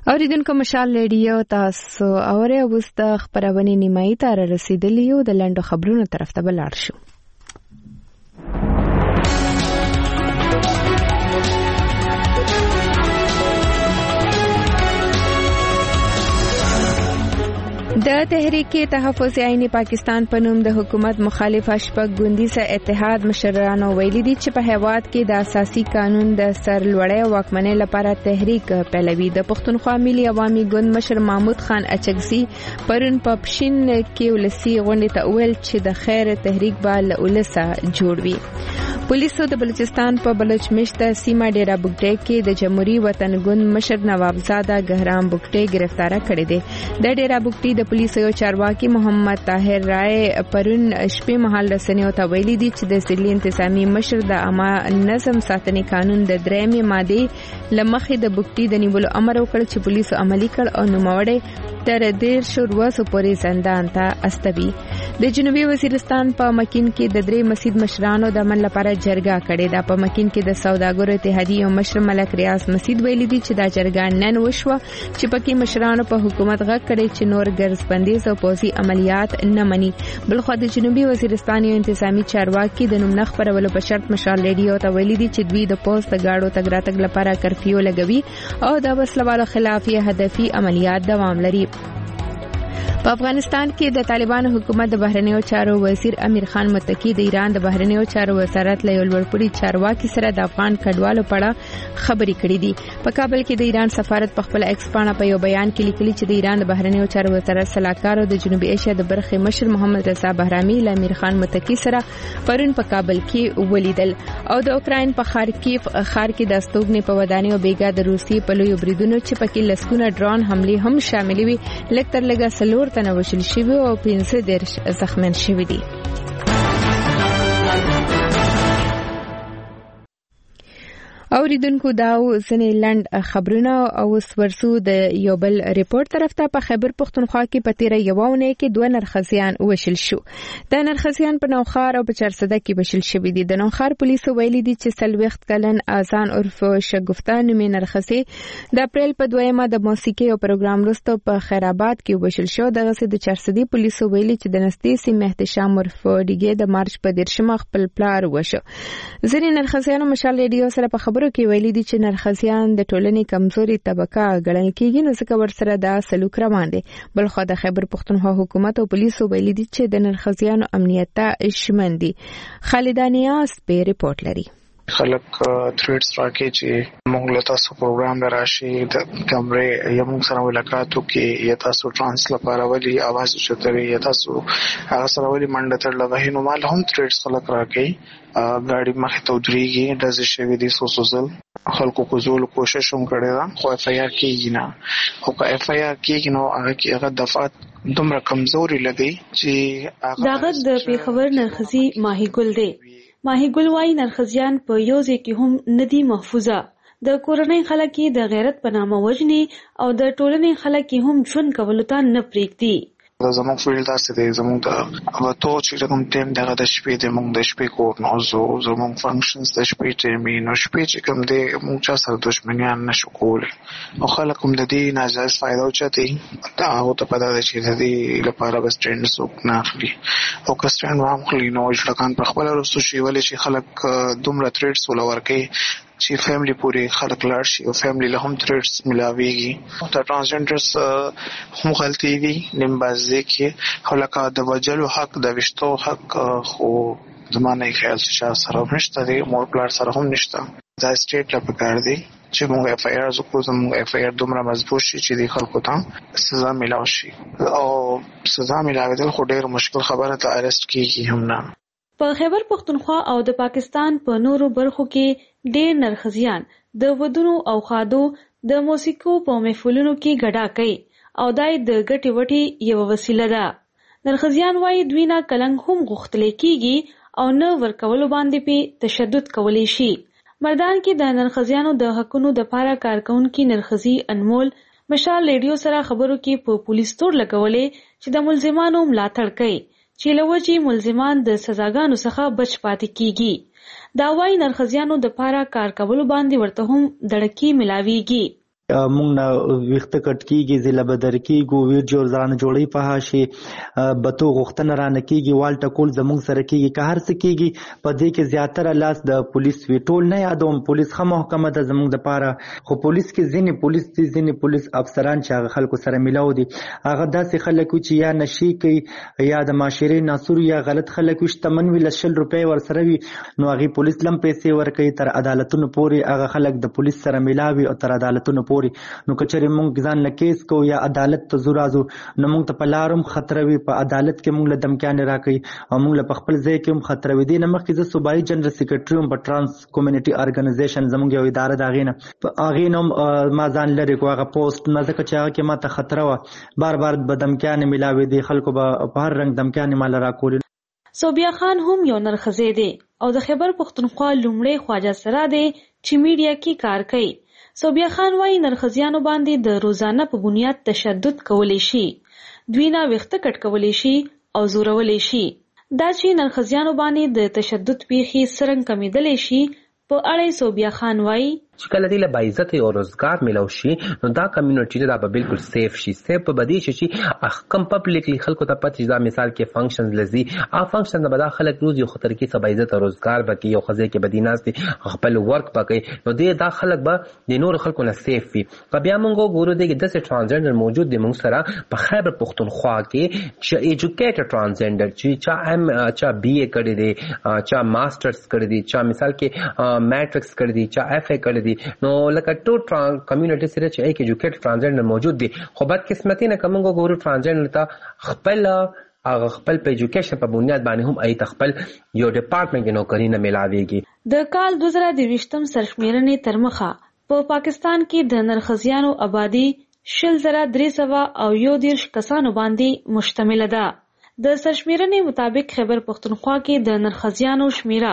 اوریدونکو مشال ریډیو تاسو اورئ اوس د خبرونې نیمایي ته رسیدلی یو د لنډو خبرونو طرف ته ولاړ شو. د تحریک تحفظ عین پاکستان په نوم د حکومت مخالف شپږ ګوندیزه اتحاد مشرانو ویلي دي چې په هیواد کې د اساسي قانون د سرلوړۍ واکمنۍ لپاره تحریک پیلوي. د پښتونخوا ملي عوامي ګوند مشر محمود خان اچکزي پرون په پښین کې ولسی غونډې ته ویل چې د خیر تحریک به له ولسه جوړ وي. پولیسو د بلوچستان په بلوچمشت سیمه ډیرا بوګټي کې د جمهوریت وطن ګوند مشر نوابزاده ګهرام بوګټي گرفتار کړی دی. د ډیرا بوګټي د پولیسو یو چارواکي محمد طاهر رای پرون شپې مهال رسنیو ته ویلي دي چې د ضلعي انتظامی مشر د عامه نظم ساتنې قانون د 3 ماده لمخې د بوګټي د نیولو امر وکړ چې پولیسو عملي کړ او نوموړی تر 13 ورځې پورې زندان ته استوي. د جنوبي وزیرستان په مکین کې د 3 مسجد مشرانو د عمل لپاره جرګه کړې ده. په مکین کې د سوداګرو اتحادیې مشر ملک ریاض مسجد ویلي دي چې دا جرګه نن وشوه چې پکې مشرانو په حکومت غږ کړي چې نور ګرځ بندیز او پوځي عملیات نه مني. بلخو د جنوبي وزیرستان یو انتظامی چارواکي د نوم نه خبرولو په شرط مشال ریډیو ته ویلي دي چې دوی د پوز د گاډو تګ راتګ لپاره کرفیو لګوي او د وسلوالو خلاف یې هدفي عملیات دوام لري. په افغانستان کې د طالبانو حکومت د بهرنیو چارو وزیر امیر خان متکی د ایران د بهرنیو چارو وزارت له لوړپوړي چارواکي سره د افغان کډوالو په اړه خبرې کړې دي. په کابل کې د ایران سفارت په خپل ایکس پاڼه په یو بیان کې لیکلي چې د ایران د بهرنیو چارو وزارت سلاکار د جنوبي ایشیا د برخې مشر محمد رضا بهرامي له امیر خان متکی سره پرون په کابل کې ولیدل او د اوکراین په خارکیف ښار کې د استوګنې په ودانیو بیګا د روسي په لوی بریدونو چې پکې لسکونه ډرون حمله هم شامل وي لکتر لګا سلور تنه وشل شوی او 15 زخمیان شوی دي. اوریدونکو دا ځنې لند خبرونه او ورسو د یو بل ریپورت طرف ته. په خیبر پښتونخوا کې په تیره یوونه کې 2 نرخزیان وشل شو. د نرخزیان په نوخار او په چرسده کې وشل شوی دي. د نوخار پولیسو ویلي دي چې سلوخت کلن اذان عرف شګفتان می نرخزي د اپریل په 2مه د موسیقي او پروګرام وروسته په خیرآباد کې وشل شو. دغه د چرسدي پولیسو ویلي چې د نستي سیمه احتشام عرف ډیګه د مارچ په 13مه خپل پلار وشو. ځینې نرخزیانو مشال ریډیو سره په خبرو کې ویلي دي چې نرخزیان د ټولنې کمزوري طبقه ګڼل کېږي نو ځکه ورسره دا سلوک روان دی. بلخو د خیبر پښتونخوا حکومت او پولیسو ویلي دي چې د نرخزیانو امنیت ته شمن دي. خالدانیاس په ریپورت لري. خلک تھریډز راکې چې موږ له تاسو پروګرام راشي د کمرې یو موږ سره ملاقاتو کې یا تاسو ترانس لپاره ولي आवाज چتري یا تاسو هغه سره ولي منډه تر لغه نو مال هم تھریډز خلک راکې ګاډي مخې ته ودرېږي د شوی دي سوسوزل خلکو کوزول کوشش هم کړی دا خو اف آی آر کېږي نه خو که اف آی آر کېږي نو هغه دفعات دومره کمزوري لګي چې داغه د پیښور نرخزي ماهی ګل دی. ماهی ګل وايي نرخزیان په یو ځای کې هم ندي محفوظه. د کورنۍ خلک د غیرت په نامه وجني او د ټولنې خلک هم ژوند کولو ته نه پریږدي. زموږ فیلډ تاسو ته زموږ د هغه تو چې کوم ټیم دغه د شپې د موږ د شپې کوټ نو زموږ فنکشنز د شپې ټیمې نو شپې چې کوم د موږ چا سره دښمنیان نشو کول او خلک هم د دې ناجایز فائدہ اوچتي دا هو ته پدا چې د دې لپاره بس ټرند سوک نه اخلي او کسټرن وام خلی نو ځکه په خپل رسو شي ولې چې خلک دومره تریډز ولور کوي چې فیملی پوری خلک لاړ شي او فیملی له هم تریډز ملاويږي. د ترانسجنډرز هم غلطي دي نمبازي کې خلک د وجلو حق د وشتو حق خو زمانه خیال چې سره نشته دي مور پلار سره هم نشته. دا سټیټ لا پکار دي چې موږ اف آی آر زکو زموږ اف آی آر دومره مضبوط شي چې د خلکو ته سزا ملاوي شي او سزا ملاوي خو ډېر مشکل خبره ته ارست کیږي هم نه. په خیبر پښتونخوا او د پاکستان په نورو برخو کې ډېر نرخزیان د ودونو او خادو د موسیقو په محفلونو کې ګډا کوي او دای د ګټي وټي یو وسیله ده. نرخزیان وايي دوی نه کلنګ هم غوښتل کیږي او نه ورکولو باندې په تشدد کولی شي. مردان کې د نرخزیانو د حقونو د لپاره کارکونکو نرخزي انمول مشال ریډیو سره خبرو کې په پولیس تور لګولې چې د ملزمانو ملاتړ کوي چې لوجي ملزمان د سزاګانو څخه بچ پاتې کیږي. دا وايي نرخزیانو د لپاره کار کولو باندې ورته هم دړکی ملاويږي. مونږ نه وخت کټ کیږي ضلع بدر کیږي ویډیو ځان جوړي په هاشي بتو غختن رانه کیږي وال ټکول زمونږ سره کیږي که هر څه کیږي په دې کې زیاتره لاس د پولیس وی ټول نه یادوم پولیس خو محکمه ده زمونږ د پاره خو پولیس کې ځینې پولیس افسران چې هغه خلکو سره ملاو دي هغه داسې خلک چې یا نشي کوي یا د معاشري ناصر یا غلط خلک شتمن وي لشل روپۍ ور سره وي نو هغه پولیس لم پیسې ورکوي تر عدالتونو پورې هغه خلک د پولیس سره ملاوي او تر عدالتونو نو کچره مونږ ځان لکیس کو یا عدالت ته زو راځو نو مونږ ته پلارم خطر وي په عدالت کې مونږ له دمکان راکړي او مونږ له خپل ځای کې هم خطر وي دي نمخ کې صوبایي جنرال سیکریټری هم په ترانس کمیونټي ارګنایزیشن زمونږ یو اداره دا غینه اغه نوم ما ځان لري کو هغه پوسټ مزه کچا کې ما ته خطر و بار به دمکان ملاوي دي خلکو په هر رنگ دمکان مال راکول صوبیا خان هم یو نرخزه دي او د خیبر پختونخوا لومړی خواجه سره دي چې میډیا کې کار کوي صوبیا خان وايي نرخزیانو باندې د روزانه په بنیاد تشدد کولی شي دوی نه وخت کټ کولی شي او زورولې شي دا چې نرخزیانو باندې د تشدد پیخي سرنګ کمیدلې شي په اړه صوبیا خان وايي چې کله دې له باعزت او روزګار ملو شي نو دا کمیونټي دا به بالکل سیف شي سیف په بدی شي کم پبلکلی خلکو ته پته دا مثال کې فنکشنز لذي فنکشن به دا خلک روز یو خطر کې سب عزت او روزګار بکی یو خزه کې بدیناس دي خپل ورک پکې نو دې دا خلک به د نور خلکو نه سیف وي بیا موږ ګورو دې د ترانسجنډر موجود دي موږ سره په خیبر پختونخوا کې چې ایجوکیټډ ترانسجنډر چې بی اے کړی دي چې ماسترز کړی دي چې مثال کې میټرکس کړی دي چې اف اے کړی نو لکه ټول کمیونټي سره چې یک ایجوکیټډ ترانسجنډر موجود دي خو بد قسمتي نه کومو ګورو ترانسجنډر ته خپل په ایجوکیشن په بنیاد باندې هم ای خپل یو ډپارټمنټ کې نوکری نه ملاويږي د کال 2023 سرشمیرنې تر مخه په پاکستان کې د نرخزیانو آبادی 0.300 او 11 کسانو باندې مشتمل ده د سرشمیرنې مطابق خیبر پختونخوا کې د نرخزیانو شمیره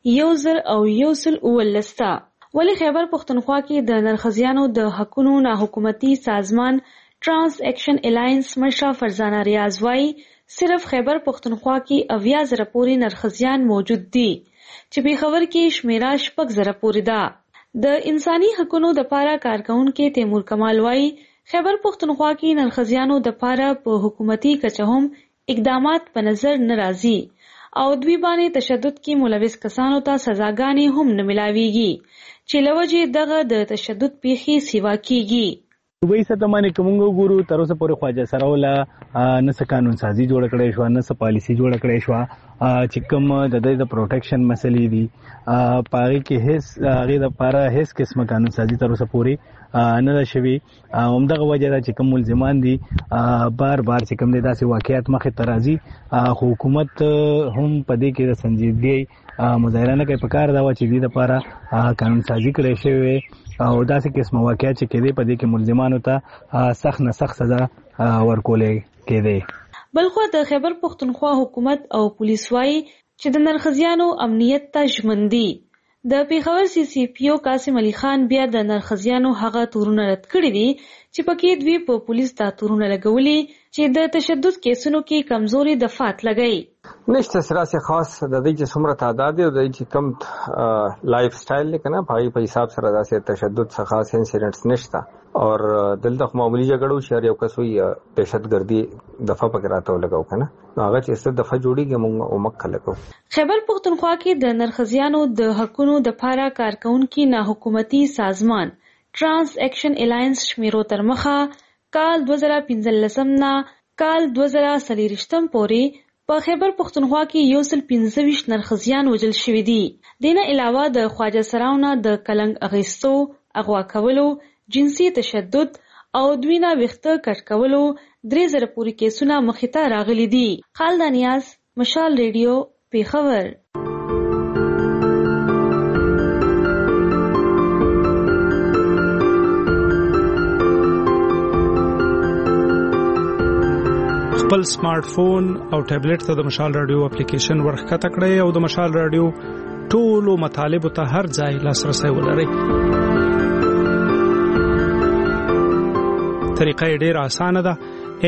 1.1 ولی خیبر پختونخوا کې د نرخزیانو د حقونو ناحکومتي سازمان ترانس ایکشن الاینس مشرا فرزانه ریاض وايي صرف خیبر پختونخوا کې 90,000 پورې نرخزیان موجود دي چې په خبر کې شمیره 6,000 پورې ده د انساني حقونو د پاره کارکونکو تیمور کمال وايي خیبر پختونخوا کې نرخزیانو د پاره په حکومتي کچهم اقدامات په نظر ناراضي او دوی باندې تشدد کې ملوث کسانو ته سزاګانې هم نه ملاويږي چې لوجه دغه د تشدد پیخي سیوا کیږي دوی ستمانه کومو ګورو تر اوسه پورې خواجه سره ولا نه قانون سازي جوړ کړي شو نه پالیسی جوړ کړي شو چې کوم د پروټیکشن مسلې دي پاره کې هیڅ هغه د پاره هیڅ قسمه قانون سازي تر اوسه پورې نه شوي همدغه وجه دا چې کوم ملزمان دي بار چې کوم داسې واقعیت مخه ترازی حکومت هم پدې کې د سنجیدګي مظاهره نه کوي په کار دا چې دې لپاره قانون سازي کړی شوی او داسې قسم واقعیت چې کېدی په دې کې ملزمانو ته سخت نه سخت سزا ورکولې کېدی بلخو د خیبر پختونخوا حکومت او پولیس وايي چې د نرخزیانو امنیت ته ژمن دي د پیښور سی پی او قاسم علي خان بیا د نرخزیانو هغه تورونه رد کړی دي چې پکې دوی په پولیس دا تورونه لګولي چې د تشدد کیسونو کې کمزوري دفعات لګي نشته سره خاص د دې چې څومره تعداد دی او د دې کم لایف سټایل لیکنه په حساب سره داسې تشدد څخه خاص انسیډنټس نشته اور دلته معمولی جګړو شهر یو کس وي دهشتګردي دفعه پکې راته لګاو کنه هغه چې ست دفعه جوړیږي موږ ومکه لګاو خیبر پختونخوا کې د نرخزیانو د حقونو د پاره کارکونکو ناحکومتي سازمان ترانس ایکشن الاینس شمیرو تر مخه کال 2015 نه کال 2023 پورې په خیبر پختونخوا کې 125 نرخزیان وژل شوي دي دینه علاوه د خواجه سراونه د کلنګ اغیستو اغوا کولو جنسي تشدد او دوی نه وخته کټ کولو 3000 پورې کیسونه مخې ته راغلي دي خالد نیاز مشال ریډیو پیښور خپل سمارټ فون او ټابلیټ ته د مشال رادیو اپلیکیشن ورخکته کړئ او د مشال رادیو ټولو مطالبه ته هر ځای لاسرسي ولرئ. طریقه ډېره اسانه ده.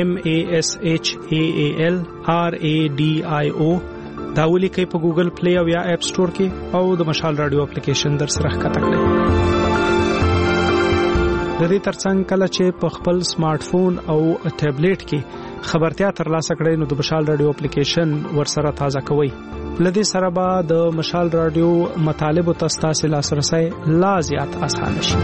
MASHAALRADIO دا ولیکئ په ګوګل پلی او یا اپ سٹور کې او د مشال رادیو اپلیکیشن در سره ښکته کړئ. د دې ترڅنګ کله چې په خپل سمارټ فون او ټابلیټ کې خبرتیا ترلاسه کړئ نو د مشال رادیو اپلیکیشن ورسره تازه کوئ. لدې سره به د مشال رادیو مطالب تاسو لاسرسي لا زیات آسان شي.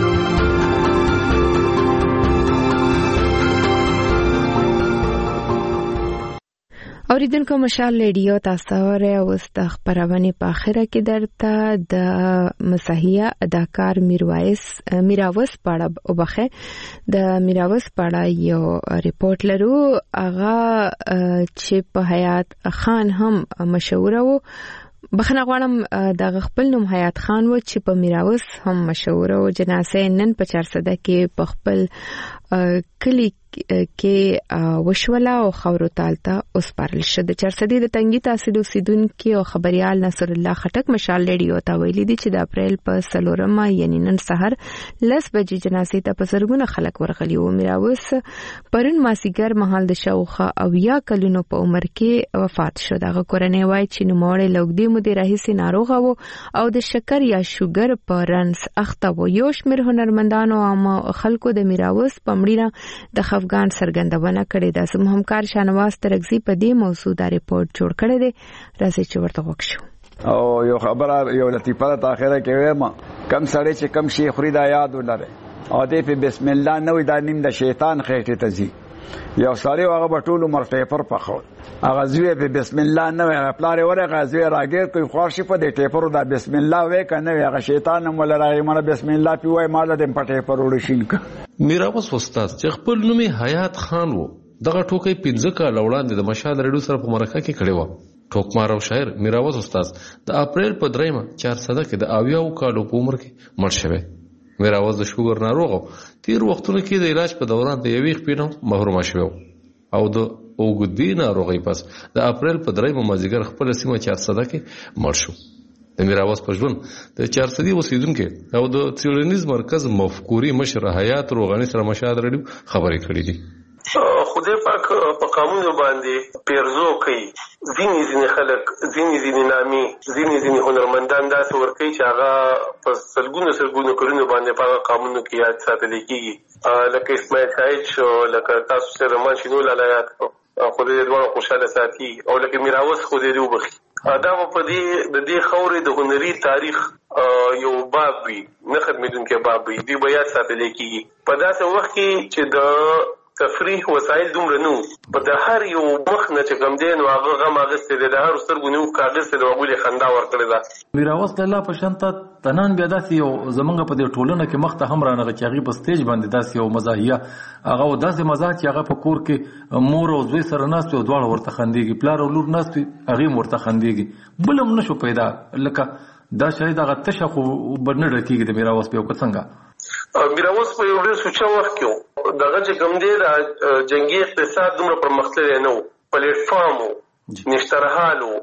اوریدونکو مشال ریډیو تاسو ورته اوس د خبرونه په اخره کې درته د مسیحیه اداکار میراوس پاړه وبخه د میراوس پاړه یو ریپورت لرو. هغه چې په حیات خان هم مشهور وو. بخنه غواړم د خپل نوم حیات خان و چې په میراوس هم مشهور وو. جنازه نن په 400 کې په خپل کلی کې وشوله او خاورو تالته اوس پرل شد. 400 د تنګي تحصیل اوسیدونکو او خبريال نصر الله خټک مشال ریډیو ته ویلي دي چې د اپریل په 4 یعنی نن سحر 10 بجې جنازې ته په زرګونه خلک ورغلي وو. میراوس پرون ماسیګر مهال د شاوخه او یا کلونو په عمر کې وفات شو. دغه کورنۍ وایي چې نوموړی لوګدي مو د راهیسي ناروغه وو او د شکر یا شوګر په رنس اخته وو. یو شمېر هنرمندانو او خلکو د میراوس په مړینه د افغان سرګندونه کړې ده. زموږ همکار شانواز ترغزي په دې موضوع دا ریپورت جوړ کړی دی. راځي چې ورته وښیو. او یو خبره یو لطیفه ده اخره کې وایم کم سړی چې کم شي خوري دا یاد ولره او دې په بسم الله نو دا نیم د شیطان خېټه ته ځي. یو سړی هغه بټول عمر ټیپر پخو هغه زوی په بسم الله نو پلار ورغه زوی راګیر کوي خورشي په دې ټیپر دا بسم الله وې کنه هغه شیطان هم ولراغی مړه بسم الله پیوای مال دې په ټیپر وړشین ک. میراوس استاد چې خپل نوم حیات خان وو دغه ټوکې 15 کال وړاندې د مشال ریډیو سره په مرکه کې کړی و. ټوکمار او شاعر میراوس استاد د اپریل په 3 400 کې د 80 کالو په عمر کې مړ شوی. میراوس د شوګر ناروغ تیر وختونو کې د علاج په دوران د یوې خپینو محروم شوی او د اوګدبي ناروغي پس د اپریل په 3 مازیګر خپل سیمه 400 کې مړ شو. د میراوس په ژوند د 400 اوسیدونکو او د څېړنیز مرکز مفکوري مشر حیات روغاني سره مشال ریډیو خبرې کړې دي. خدای پاک په قانون باندې پیرزو کوي. ځینې خلک ځینې نامي ځینې هنرمندان داسې ورکوي چې هغه په سلګونو کلونو باندې په قانونو کې یاد ساتل کېږي. لکه اسماعیل سعید شو، لکه تاسو سره رحمان شینو لاله یاد کړو خدای دې دوه خوشاله ساتي، او لکه میراوس خدای دې وبخي. دا په دې خورې د هنري تاریخ یو باب وي، نه ختمېدونکی باب وي. دوی به یاد ساتل کېږي په داسې وخت کې چې د تفریح وسایل دومره نو په د هر یو مخ نه چې کوم دی نو هغه غم اغستې دی، د هر سترګو نو کاغستې د وګولې خندا ورکړې ده. میراوس د الله په شان ته تنان بیا داسې یو زمونږ په دې ټولنه کې مخ ته هم رانغی چې هغې په سټیج باندې داسې یو مزاحیه هغه داسې مزاح چې هغه په کور کې مور او زوی سره ناست وي او دواړه ورته خندېږي، پلار او لور ناست وي هغې هم ورته خندېږي. بل هم نشو پیدا لکه دا شاید هغه تشه خو به نه ډکېږي د میراوس په یو که څنګه. میراوس په یو ډېر سوچه وخت کې و، دغه چې کوم دی د جنګي اقتصاد دومره پرمختللی نه و، پلیټفارم و، نشترحال و،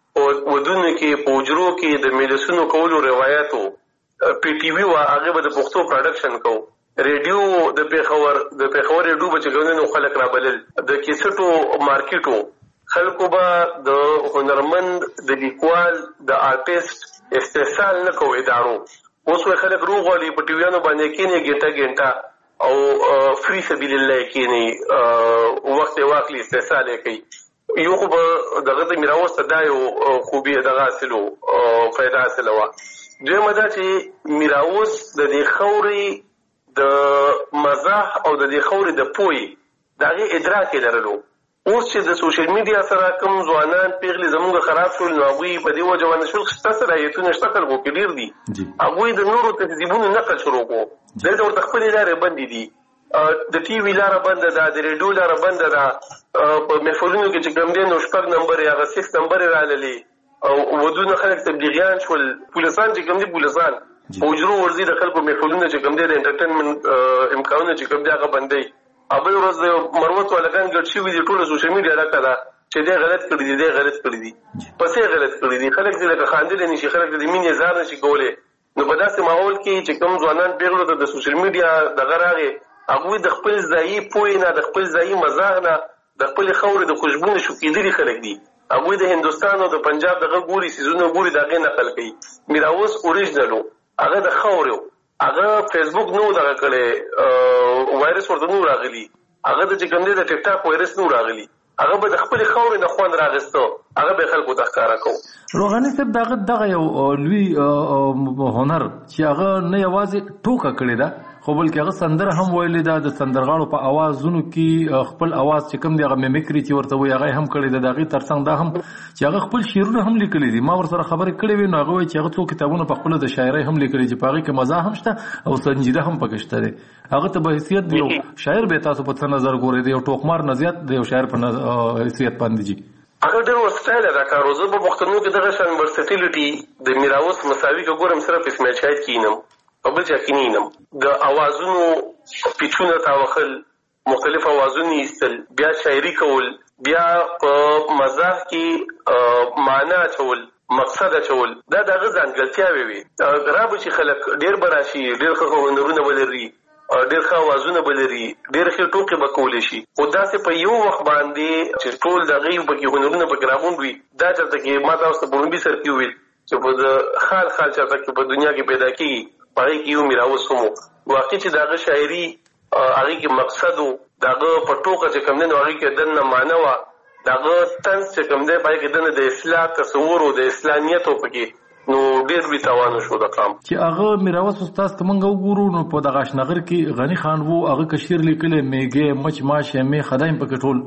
ودونو کې په حجرو کې د مجلسونو کولو روایت و، پی ټي وي وه هغې به د پښتو پروډکشن کوو، ریډیو د پېښور ریډیو به چې کوم دی نو خلک رابلل، د کیسټو مارکیټ و، خلکو به د هنرمند د لیکوال د آرټیسټ استحصال نه کوو ادارو. اوس وایي خلک روغ غواړي په ټیویانو باندې کښېني ګنټه او فری سبیل الله کښېني وخت یې واخلي استحصال یې کوي. یو خو به دغه د میراوس ته دا یو خوبي دغه حاصل و فایده حاصله وه. دویمه دا چې میراوس د دې خاورې د مزاح او د دې خاورې د پوهې د هغې ادراک یې لرلو. اوس چې د سوشل میډیا سره کوم ځوانان پیغلې زموږ خراب شول نو هغوی په دې وجه باندې شول شته صلاحیتونه شته خلکو کې ډېر دي، هغوی د نورو تهذیبونو نقل شروع کړو. دلته ورته خپلې لارې بندې دي، د ټي وي لاره بنده ده، د ریډیو لاره بنده ده، په محفلونو کې چې کوم دی نو 6 نمبر یې هغه 6 نمبر یې راللې او ودونه خلک تبلیغیان شول، پولیسان چې کوم دي پولیسان په حجرو ورځي د خلکو محفلونه چې کوم دی د انټرټینمنټ امکانونه چې کوم دی هغه بندوي. بل ورځ د مروت والګان ګډ شوي دي، ټوله سوشل میډیا ډکه ده چې دی غلط کړي دي، دی غلط کړي دي، پسې غلط کړي دي، خلک دې لکه خاندلی نشي، خلک د مینې اظهار نشي کولی. نو په داسې ماحول کې چې کوم ځوانان پیغلو ته د سوشل میډیا دغه راغې، هغوی د خپل ځایي پوهې نه، د خپل ځایي مزاح نه، د خپلې خاورې د خوشبو نه شوکېدلي خلک دي. هغوی د هندوستان او د پنجاب دغه ګوري څیزونه ګوري د هغې نقل کوي. میراوس اوریجنل و، هغه د خاورې و، هغه فیسبوک نو دغه کړي وایرس ورته نو راغلی، هغه د چې کوم دی د ټیک ټاک وایرس نو راغلی، هغه به د خپل خاورې نه خوند راغستو، هغه به خلکو ته ښکارا کوو. روغاني صاحب دغه یو لوی هنر چې هغه نه یوازې ټوکه کړې ده خو بلکې هغه سندره هم ویلې ده، د سندرغاړو په اوازونو کې خپل اواز چې کوم دی هغه میمیکري چې ورته وایي هغه هم کړې ده. د هغې ترڅنګ دا هم چې هغه خپل شعرونه هم لیکلي دي. ما ورسره خبرې کړې وې نو هغه وایي چې هغه څو کتابونه په خپله د شاعرۍ هم لیکلي چې په هغې کې مزاح هم شته او سنجیده هم پکې شته دی. هغه ته به حیثیت د یو شاعر به تاسو په څه نظر ګورئ، د یو ټوکمار نه زیات د یو شاعر په حیثیت باندې جي هغه ډېر ورسټایله دا کار. زه په پښتنو کې دغه شان ورسټیلیټي د میراوس مساوي که ګورم صرف اسماعیل شاهد کې اینم او بل چا کې نه اینم. د اوازونو پیچونه تاوخل، مختلف اوازونه ایستل، بیا شاعري کول، بیا په مزاح کې معنا اچول، مقصد اچول، دا دغه ځانګړتیاوې وي. را به چې خلک ډېر به راشي، ډېر ښه هنرونه به لري، ډېر ښه اوازونه به لري، ډېر ښې ټوکې به کولی شي. خو داسې په یو وخت باندې چې ټول د هغې پکې هنرونه پکې راغونډ وي، دا چېرته کې ما تاسو ته په لومبي سر کې وویل چې په د خال چېرته کې په دنیا کې پیدا کېږي، په هغې کې یو میراوس هم و. واقع چې د هغه شاعري هغې کې مقصد و، د هغه په ټوکه چې کوم دی نو هغې کې دننه معنا وه، د هغه طنز چې کوم دی په هغې کې دننه د اصلاح تصور و، د اصلاح نیت و پکې، نو ډېر لوی تاوان شو د قام. چې هغه میراوس استاد که موږ وګورو نو په دغه اشنغر کې غني خان وو، هغه که شعر لیکلی میږې، مچ، ماش، مې خدایم پکې ټول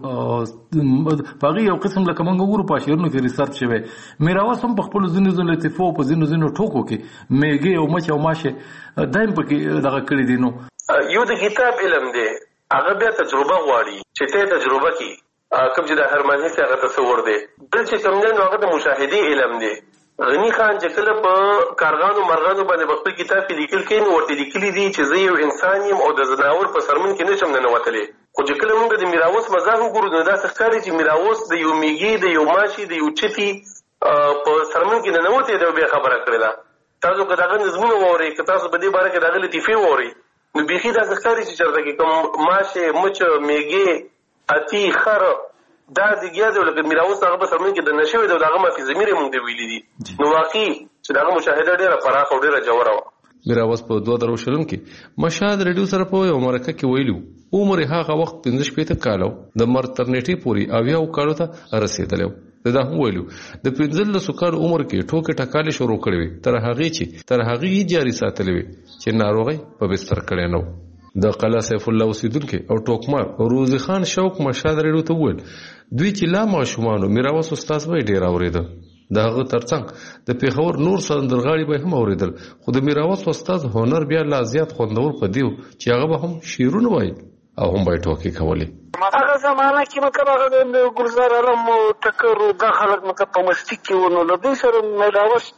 په هغې یو قسم لکه موږ وګورو په شعرونو کې ریسرچ شوی. میراوس هم په خپلو ځینو ځینو لطیفو په ځینو ټوکو کې میږې او مچ او ماش دایم پکې دغه کړي دي. نو یو د کتاب علم دی، هغه بیا تجربه غواړي چې ته تجربه کړي، کوم چې د هرمان هیڅ هغه تصور دی. بل چې کوم دی نو هغه د مشاهدې علم دی. غني خان چې کله په کارغانو مرغانو باندې خپل کتاب کې لیکل کوي نو ورته لیکلي دي چې زه یو انسان یم او د ځناور په سرمن کې نشم ننوتلی. خو چې کله موږ د میراوس مزاح وګورو نو داسې ښکاري چې میراوس د یو میږې، د یو ماشي، د یو چتي په سرمن کې ننوتی دی او بیا خبره کړې ده. تاسو که د هغه نظمونه واورئ، که تاسو په دې باره کې د هغه لطیفې واورئ نو بیخي داسې ښکاري چې چېرته کې کوم ماشې، مچ، میږې، اتي، خر دا دیګیا دی لکه میراوس هغه په سرمن کې دننه شوی دی او د هغه مافي ضمیر یې موږ ته ویلي دي. نو واقعي چې د هغه مشاهده ډېره پراخه او ډېره ژوره وه. میراوس په 2020 کې مشهد ریډیو سره په یو مرکه کې ویلي و عمر یې هغه وخت 65 کاله د مرترنیټي پورې 80 کالو ته رسېدلی و. دا هم ویلو د 15 کالو عمر کې ټوکې ټکالې شروع کړې وې تر هغې یې جاري ساتلې وې چې ناروغۍ په بستر کړی نه و. د قلعه سیف الله اوسیدونکي او ټوکمار روزي خان شوق مشهد ریډیو ته وویل دوی چې لا ماشومانو میراوس استاد به ډېر اورېده، د هغه ترڅنګ د پیښور نور سندرغاړي به هم اورېدل، خو د میراوس استاد هنر بیا لا زیات خوندور په دیو چې هغه به هم شعرونه وایي او هم به یې ټوکې کولې. هغه زمانه کې مطلب هغه د ګلزار علم ټکر دا خلک مطلب په مستی کې و، نو له دوی سره میراوس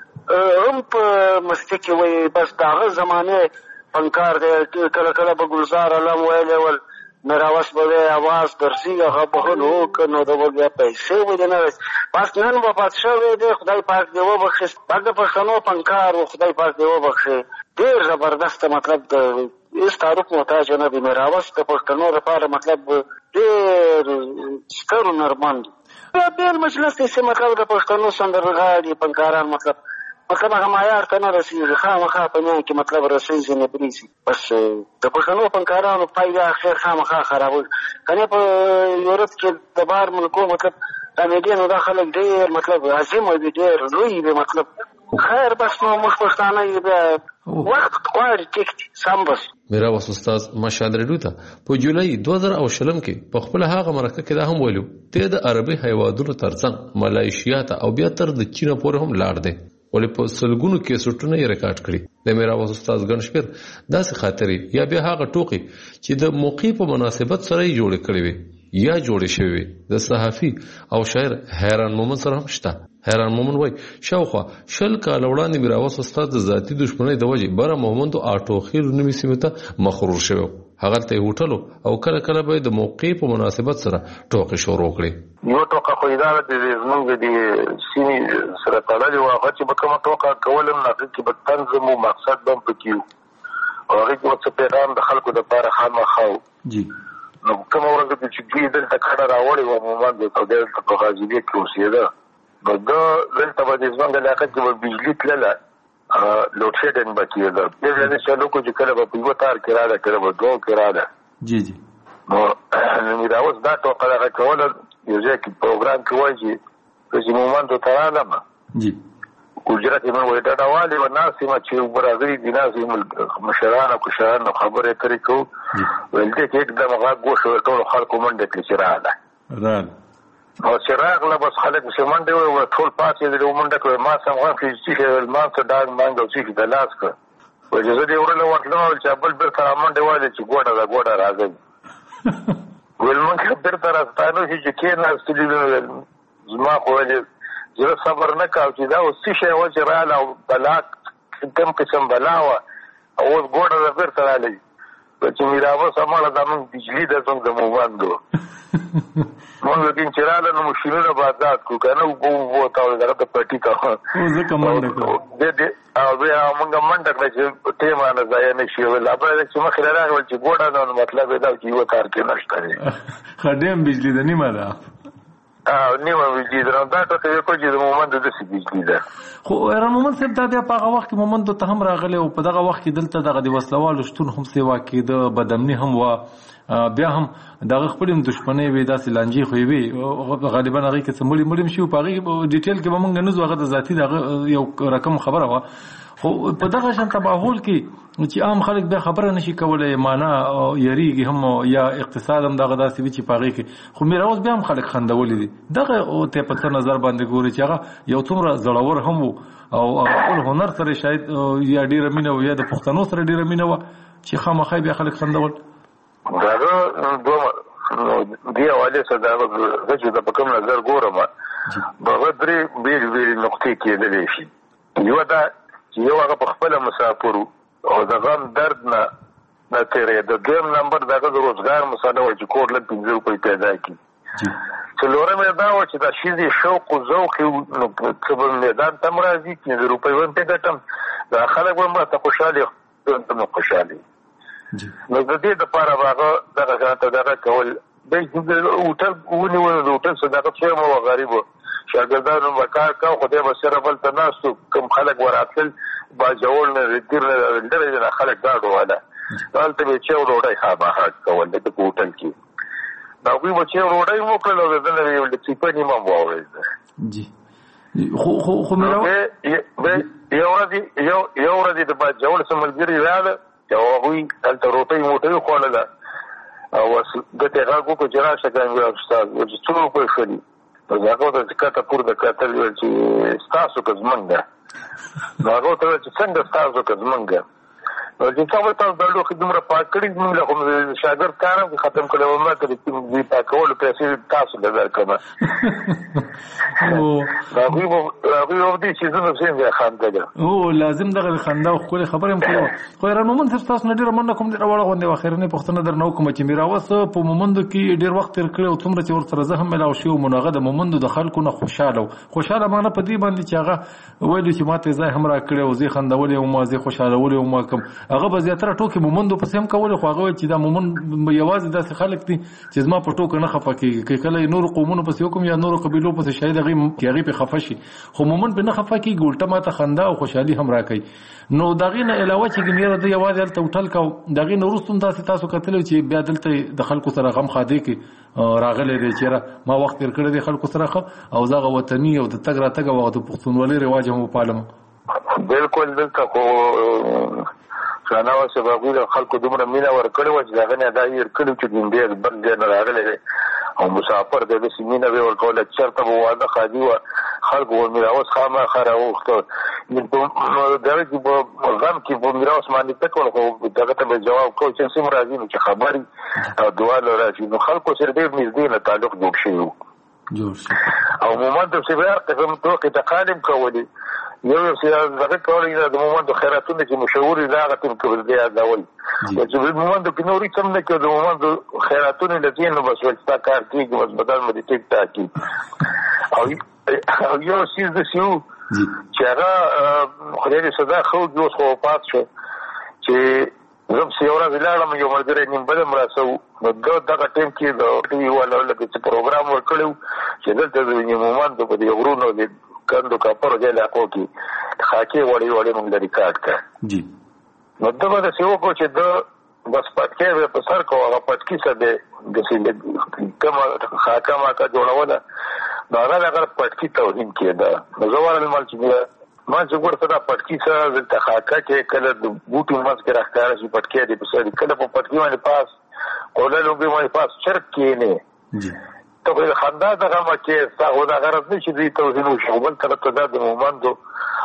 هم په مستی کې وایي. بس د هغه زمانې فنکار دی، کله کله به ګلزار علم ویلی ول، میراوس به وی اواز درځي هغه بهل وکړ نو د بیا پیسې ولې نه. بس نن وفات شوی دی، خدای پاک دې وبخښي. بعد د پښتنو فنکار و، خدای پاک دې وبخښي. ډېر زبردست مطلب د هېڅ تعارف محتاج نه دی. میراوس د پښتنو لپاره مطلب ډېر ستر هنرمند. بیا بېل مجلس دی چې مطلب د پښتنو سندرغاړي فنکاران مطلب هغه معیار ته نه رسېږي، خامخا په میان کې مطلب رسېږي نه بریځي. بس د پښتنو فنکارانو پای بیا اخر خامخا خرابوي. کنې په یورپ کې د بهر ملکو مطلب امیډیانو دا خلک ډېر مطلب عظیم وي، ډېر لوی وي مطلب. خیر بس نو موږ پښتانه یې بیا وخت غواړي ټیک سم. بس میراوس استاد مشهد ریډیو ته په جولای 2020 کې په خپل هغه مرکه کې دا هم ویلو ته د عربي هیوادونو ترڅنګ ملایشیا ته او بیا تر د چین پورې هم لاړ دی، ولې په سلګونو کیسټونه یې ریکارډ کړي. د میراوس استاد ګڼ شمېر داسې خاطرې یا بیا هغه ټوکې چې د موقع په مناسبت سره یې جوړې کړې وي یا جوړې شوې وي د صحافي او شاعر حیران مومن سره هم شته. حیران مومن وایي شاوخوا 20 کاله وړاندې میراوس استاد د ذاتي دښمنۍ د وجې بره مومندو آټوخیل نومي سیمې ته مخرور شوی و. هغلته یې هوټل او کله کله به د موقع په مناسبت سره ټوکې شروع کړې. یو ټوکه خو یې دا ده چې زموږ د سیمې سره تړلې وه، هغه چې به کومه ټوکه کولم نو هغې کې به طنز مو مقصد به هم پکې وو او هغې کې به څه پیغام د خلکو دپاره خامخا و. نو کومه ورځ کې چې دوی دلته کډه راوړې وه مومند او دلته په غازیبیه کې اوسېده، نو ده دلته به د زموږ علاقه کې به بجلي تلله لوډ شیډینګ به کېده دې ځای چلو کو چې کله به په یوه تار کې راده کله به دوه کې راده جی جی نو میر اوس دا ټوکه دغه کوله یو ځای کې پروګرام کې وایي چې مومندو ته رالم جی اجرت یې مې وایي ډډوالې به ناست یم چې اوبه راغلي دي ناست یم مشران او کشرانو خبرې اترې کوو ویل دې کې एकदम غږ وشو ټولو خلکو منډه کړي چې راغله او چې راغله بس خلک چې منډې وایي ټول پاڅېدل منډه کړې ما سم غږ کړي چې ویل ما څه ډاګ مانګ او څه د لاس کړ وایي چې زه دې وړله ورتلم ویل چې بل بېرته را منډې وایي چې ګوډه ده ګوډه راځئ ویل موږ بېرته راستانه شي چې کېناستلي زما خو ویلې زه صبر نه کوم چې دا اوس څه شی وه چې راله او بلا کوم قسم بلا وه او اوس ګوډه ده بېرته رالی چې میر اوس هماړه دا موږ بجلي ده زموږ د مومندو موږ یقین چې راله نو مشینونه به ازاد کړو که نه اوبه ووته او دغه ته پټي کوه او بیا موږ منډه کړه چې ټیم رانه ضایع نه شي ویل بله چې مخکې له راغلل چې ګوډه ده نو مطلب یې دا چې یوه کار کې نشته دی ښه ډېم بجلي ده نیمه ده نیمه بجلي ده نو دا ټوکه یې کړو چې د مومندو داسې بجلي ده خو ایران مومند صاحب دا بیا په هغه وخت کې مومندو ته هم راغلی او په دغه وخت کې دلته دغه د وسلوالو شتون هم سیوا کېده بدامني هم وه بیا هم دغه خپلې هم دښمنۍ وې داسې لانجې خو یې وې غالبا هغې کې څه مړي هم شي په هغې ډیټیل کې به موږ نه ځو هغه د ذاتي دغه یو رقم خبره وه خو په دغه شان تباهل کې چې عام خلک بیا خبره نشي کولی معنا یریږي هم یا اقتصاد هم دغه داسې وي چې په هغې کې خو میر اوس بیا هم خلک خندولي دي دغه ته په څه نظر باندې ګوري چې هغه یو څومره زړور هم و او خپل هنر سره شاید یا ډېره مینه و یا د پښتنو سره ډېره مینه وه چې خامخا بیا خلک خندول دغه دې حوالې سره دغه زه چې د په کوم نظر ګورم هغه درې بېلې بېلې نقطې کېدلی شي یوه دا چې یو هغه په خپله مسافر او د غم درد نه تېرېده دویم نمبر د هغه د روزګار مسله وه چې کور لږ 5 روپۍ پیدا کړي څلورم یې دا وه چې دا ښځې شوق و ذوق نو څه به میدان ته هم راځي 5 روپۍ به هم پرې ګټم دا خلک به هم راته خوشحالي ته هم خوشحالي نو د دې دپاره به هغه دغه شان ته دغه کول هوټل ونیول د هوټل صداقت شوی مه وه غریب و شاګردانو به کار کوو خو دی به سره بل ته ناست و کوم خلک وراتلل باجوړ نه دیر نه لرې نه خلک ډاډ واله هلته به یې چیو ډوډۍ خامخا کول دلته په هوټل کې نو هغوی به چیو ډوډۍ هم وکړل او د ده نه یو څیپه نیمه هم واورېده یو ورځ د باجوړ څه ملګري راغله او هغوی هلته روټۍ موټۍ وخوړله او ده ته یې غږ وکړو چې راشه ګرانګي استاد چې څو روپۍ ښه دي هغه ورته چې کته پورته کتل ویل چې ستاسو که زموږ ده نو هغه ورته ویل چې څنګه ستاسو که زموږ ده نو چې څه به تاسو دا لوښي دومره پاک کړي زموږ له خو شاګرد کار هم ختم کړی و ما ته د پاکولو پیسې تاسو له درکړم هغوی به دې څیزونه پسې بیا خندله او لازم دغه خندا او ښکلې خبرې هم کوي خو ایران مومند صاحب ستاسو نه ډېره مننه کوم ډېره وړه غوندې وه خیرنۍ پوښتنه درنه وکړم چې میر اوس په مومندو کې ډېر وخت تېر کړی او څومره چې ورسره زه هم میلاو شوی وم نو هغه د مومندو د خلکو نه خوشحاله معنی په دې باندې چې هغه ویلو چې ما ته ځای هم راکړی او زه یې خندولی وم زه یې خوشحالولی وم هغه به زیاتره ټوکې مومندو پسې هم کولې خو هغه ویل چې دا مومند یوازې داسې خلک دي چې زما په ټوکه نه خفه کېږي که کله یې نورو قومونو پسې وکړم یا نورو قبیلو پسې شاید هغې پې خفه شي خو مومند پې نه خفه کېږي الټه ما ته خندا او خوشحالي هم راکوي نو د هغې نه علاوه چې ګنیره ده یوازې هلته هوټل کو د هغې نه وروسته هم داسې تاسو کتلی چې بیا دلته د خلکو سره غم خادې کې راغلی دی چېرې ما وخت تېر کړی دی خلکو سره ښه او دغه وطني او د تګ راتګ او د پښتونولۍ رواج هم وپالم بلکل دلته خو شانه وه چې هغوی د خلکو دومره مینه ورکړې وه چې د هغه نه دا هېر کړي چې ګنډې بل ځای نه راغلی دی او مسافر دی داسې مینه به یې ورکوله چېرته به واده ښادي وه خلکو به میراوس خامخا راوغوښته دغه کې به غم کې به میراوس باندې څه کول خو دغه ته به جواب کوو چې څوم راځي نو چې خبرې او دواله راشي نو خلکو سره ډېر نږدې نه تعلق جوړ شوي و او مومند پسې به هر قسم ټوکې ټقالې هم کولې یو دغه کولی د مومندو خیراتونه چې مشهور دي هغه ټیم کې به یادول چې مومندو کې نور هېڅ هم نه کوي د مومندو خیراتونه له دې نو بس ویل ستا کار کېږي بس بدل مې دې ټیک ټاک کېږي او یو څیز داسې و چې هغه خدای دې سزا ښه وکړي اوس خو وفات شو چې زه پسې یو ورځ لاړم یو ملګری نیم بل هم راسه و نو ده دغه ټایم کې د ټي وي والا لکه څه پروګرام ورکړی و چې دلته د مومندو په دې غرونو د کندو کاپرو دې علاقو کې خاکي وړي موږ د ریکارډ کړ جی نو دا به څه وکړو چې د بس پټکي په سر کو هغه پټکي سره د سیند کوم خاکه ما کا جوړونه نو هغه پټکي توهین کېده نو زوال مال چې ما چې ګور صدا پټکی سره د خاکه کې کله د بوټو مس کې راځي چې پټکی دی په سر کله په پټکی باندې پاس کولالو به باندې پاس چرک کې نه ته په خندا دغه ما کې څنګه دا غرض نشي دی توهین او شغل تر ته د مومندو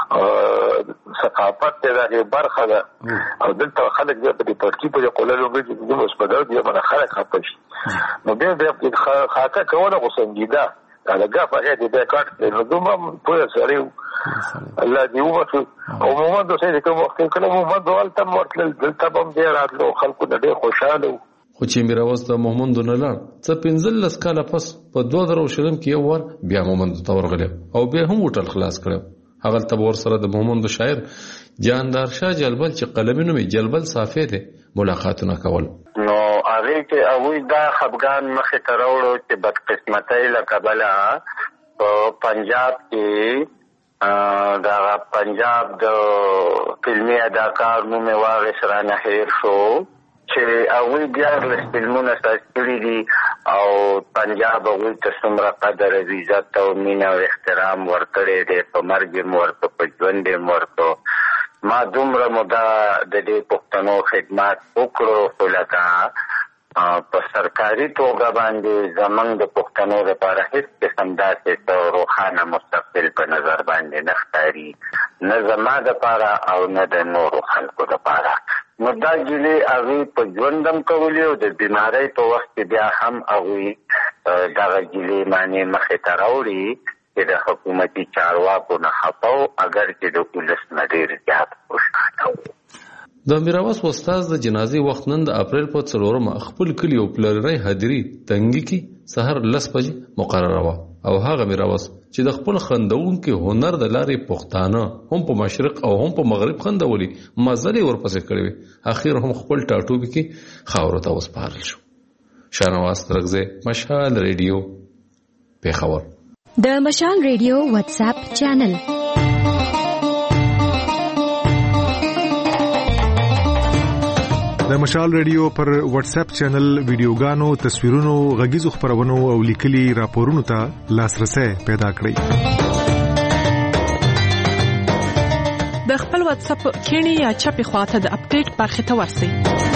ثقافت ته برخه ده او دلته خلک د پټکی په کولالو کې د مسپدو دی باندې خلک خپش نو به خاکه کوله غوسنګیدا هغه په دې د کارت نو دومره په سره الله دې ومه او مومند سره کوم وخت کله مومند ولته ورتل دلته بم دې راتلو خلکو د ډېر خوشاله خو چې میراوس د محمد نه لاړ څه 15 کاله پس په 2000 کې یو ور بیا محمد ته ورغلی او بیا هم هوټل خلاص کړو هغه ته ور سره د محمد شاعر جاندار شاه جلبل چې قلمینو می جلبل صافی دی ملاقاتونه کول نو هغه کې اوی دا خفغان مخه تروړو چې بد قسمتۍ لکبلا په پنجاب کې دا پنجاب د فلمي اداکار نوم واغ سرانه هیر شو چې اوی بیا له فلمونو سره دي او پنجاب اوی ته څومره قدر عزت او مینا او احترام ورکړي دي په مرګ ورته په ژوند ورته ما دومره مودا د دې پښتنو خدمات وکړو خلکا په سرکاري توګه باندې زمنګ د پښتنو لپاره هیڅ قسم داسې روښانه مستقبل په نظر باندې نه ښکاري نه زما دپاره او نه د نورو خلکو دپاره نو دا ګیلې هغوی په ژوندم کولي او د بیمارۍ په وخت کې بیا هم هغوی دغه ګیلې معنې مخې ته راوړي چې د حکومتي چارواکو نه خفه و اگر چې د ولس نه ډېر زیات خوشحاله و د میراوس استاد د جنازې وخت نن د اپریل په 4 خپل کلی او پلرنۍ حاضری تنګي کې سحر 10 بجې مقرره و او هغه میراوس چې د خپل خندونکو هنر د لارې پښتانه هم په مشرق او هم په مغرب خندولي مزل ورپسې کړی اخیر هم خپل ټاټوبي کې خاور ته وسپارل شو شانواز ترغزه مشال ریډیو پیښور د مشال ریډیو واتس اپ چینل د مشال ریډیو پر واتس اپ چینل ویډیوګانو تصویرونو غږیزو خبرونو او لیکلي راپورونو ته لاسرسي پیدا کړئ د خپل واتس اپ کینی یا چپی خواته د اپډیټ برخه ته ورسئ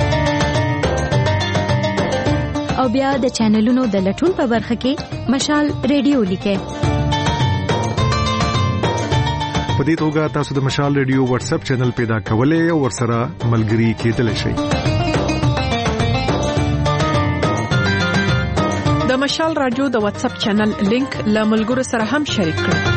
او بیا د چینلونو د لټون په برخه کې مشال ریډیو لیکئ په دې توګه تاسو د مشال ریډیو واتس اپ چینل پیدا کولای او ورسره ملګري کېدلی شئ د مشال رادیو د واتس اپ چینل لینک له ملګرو سره هم شریک کړئ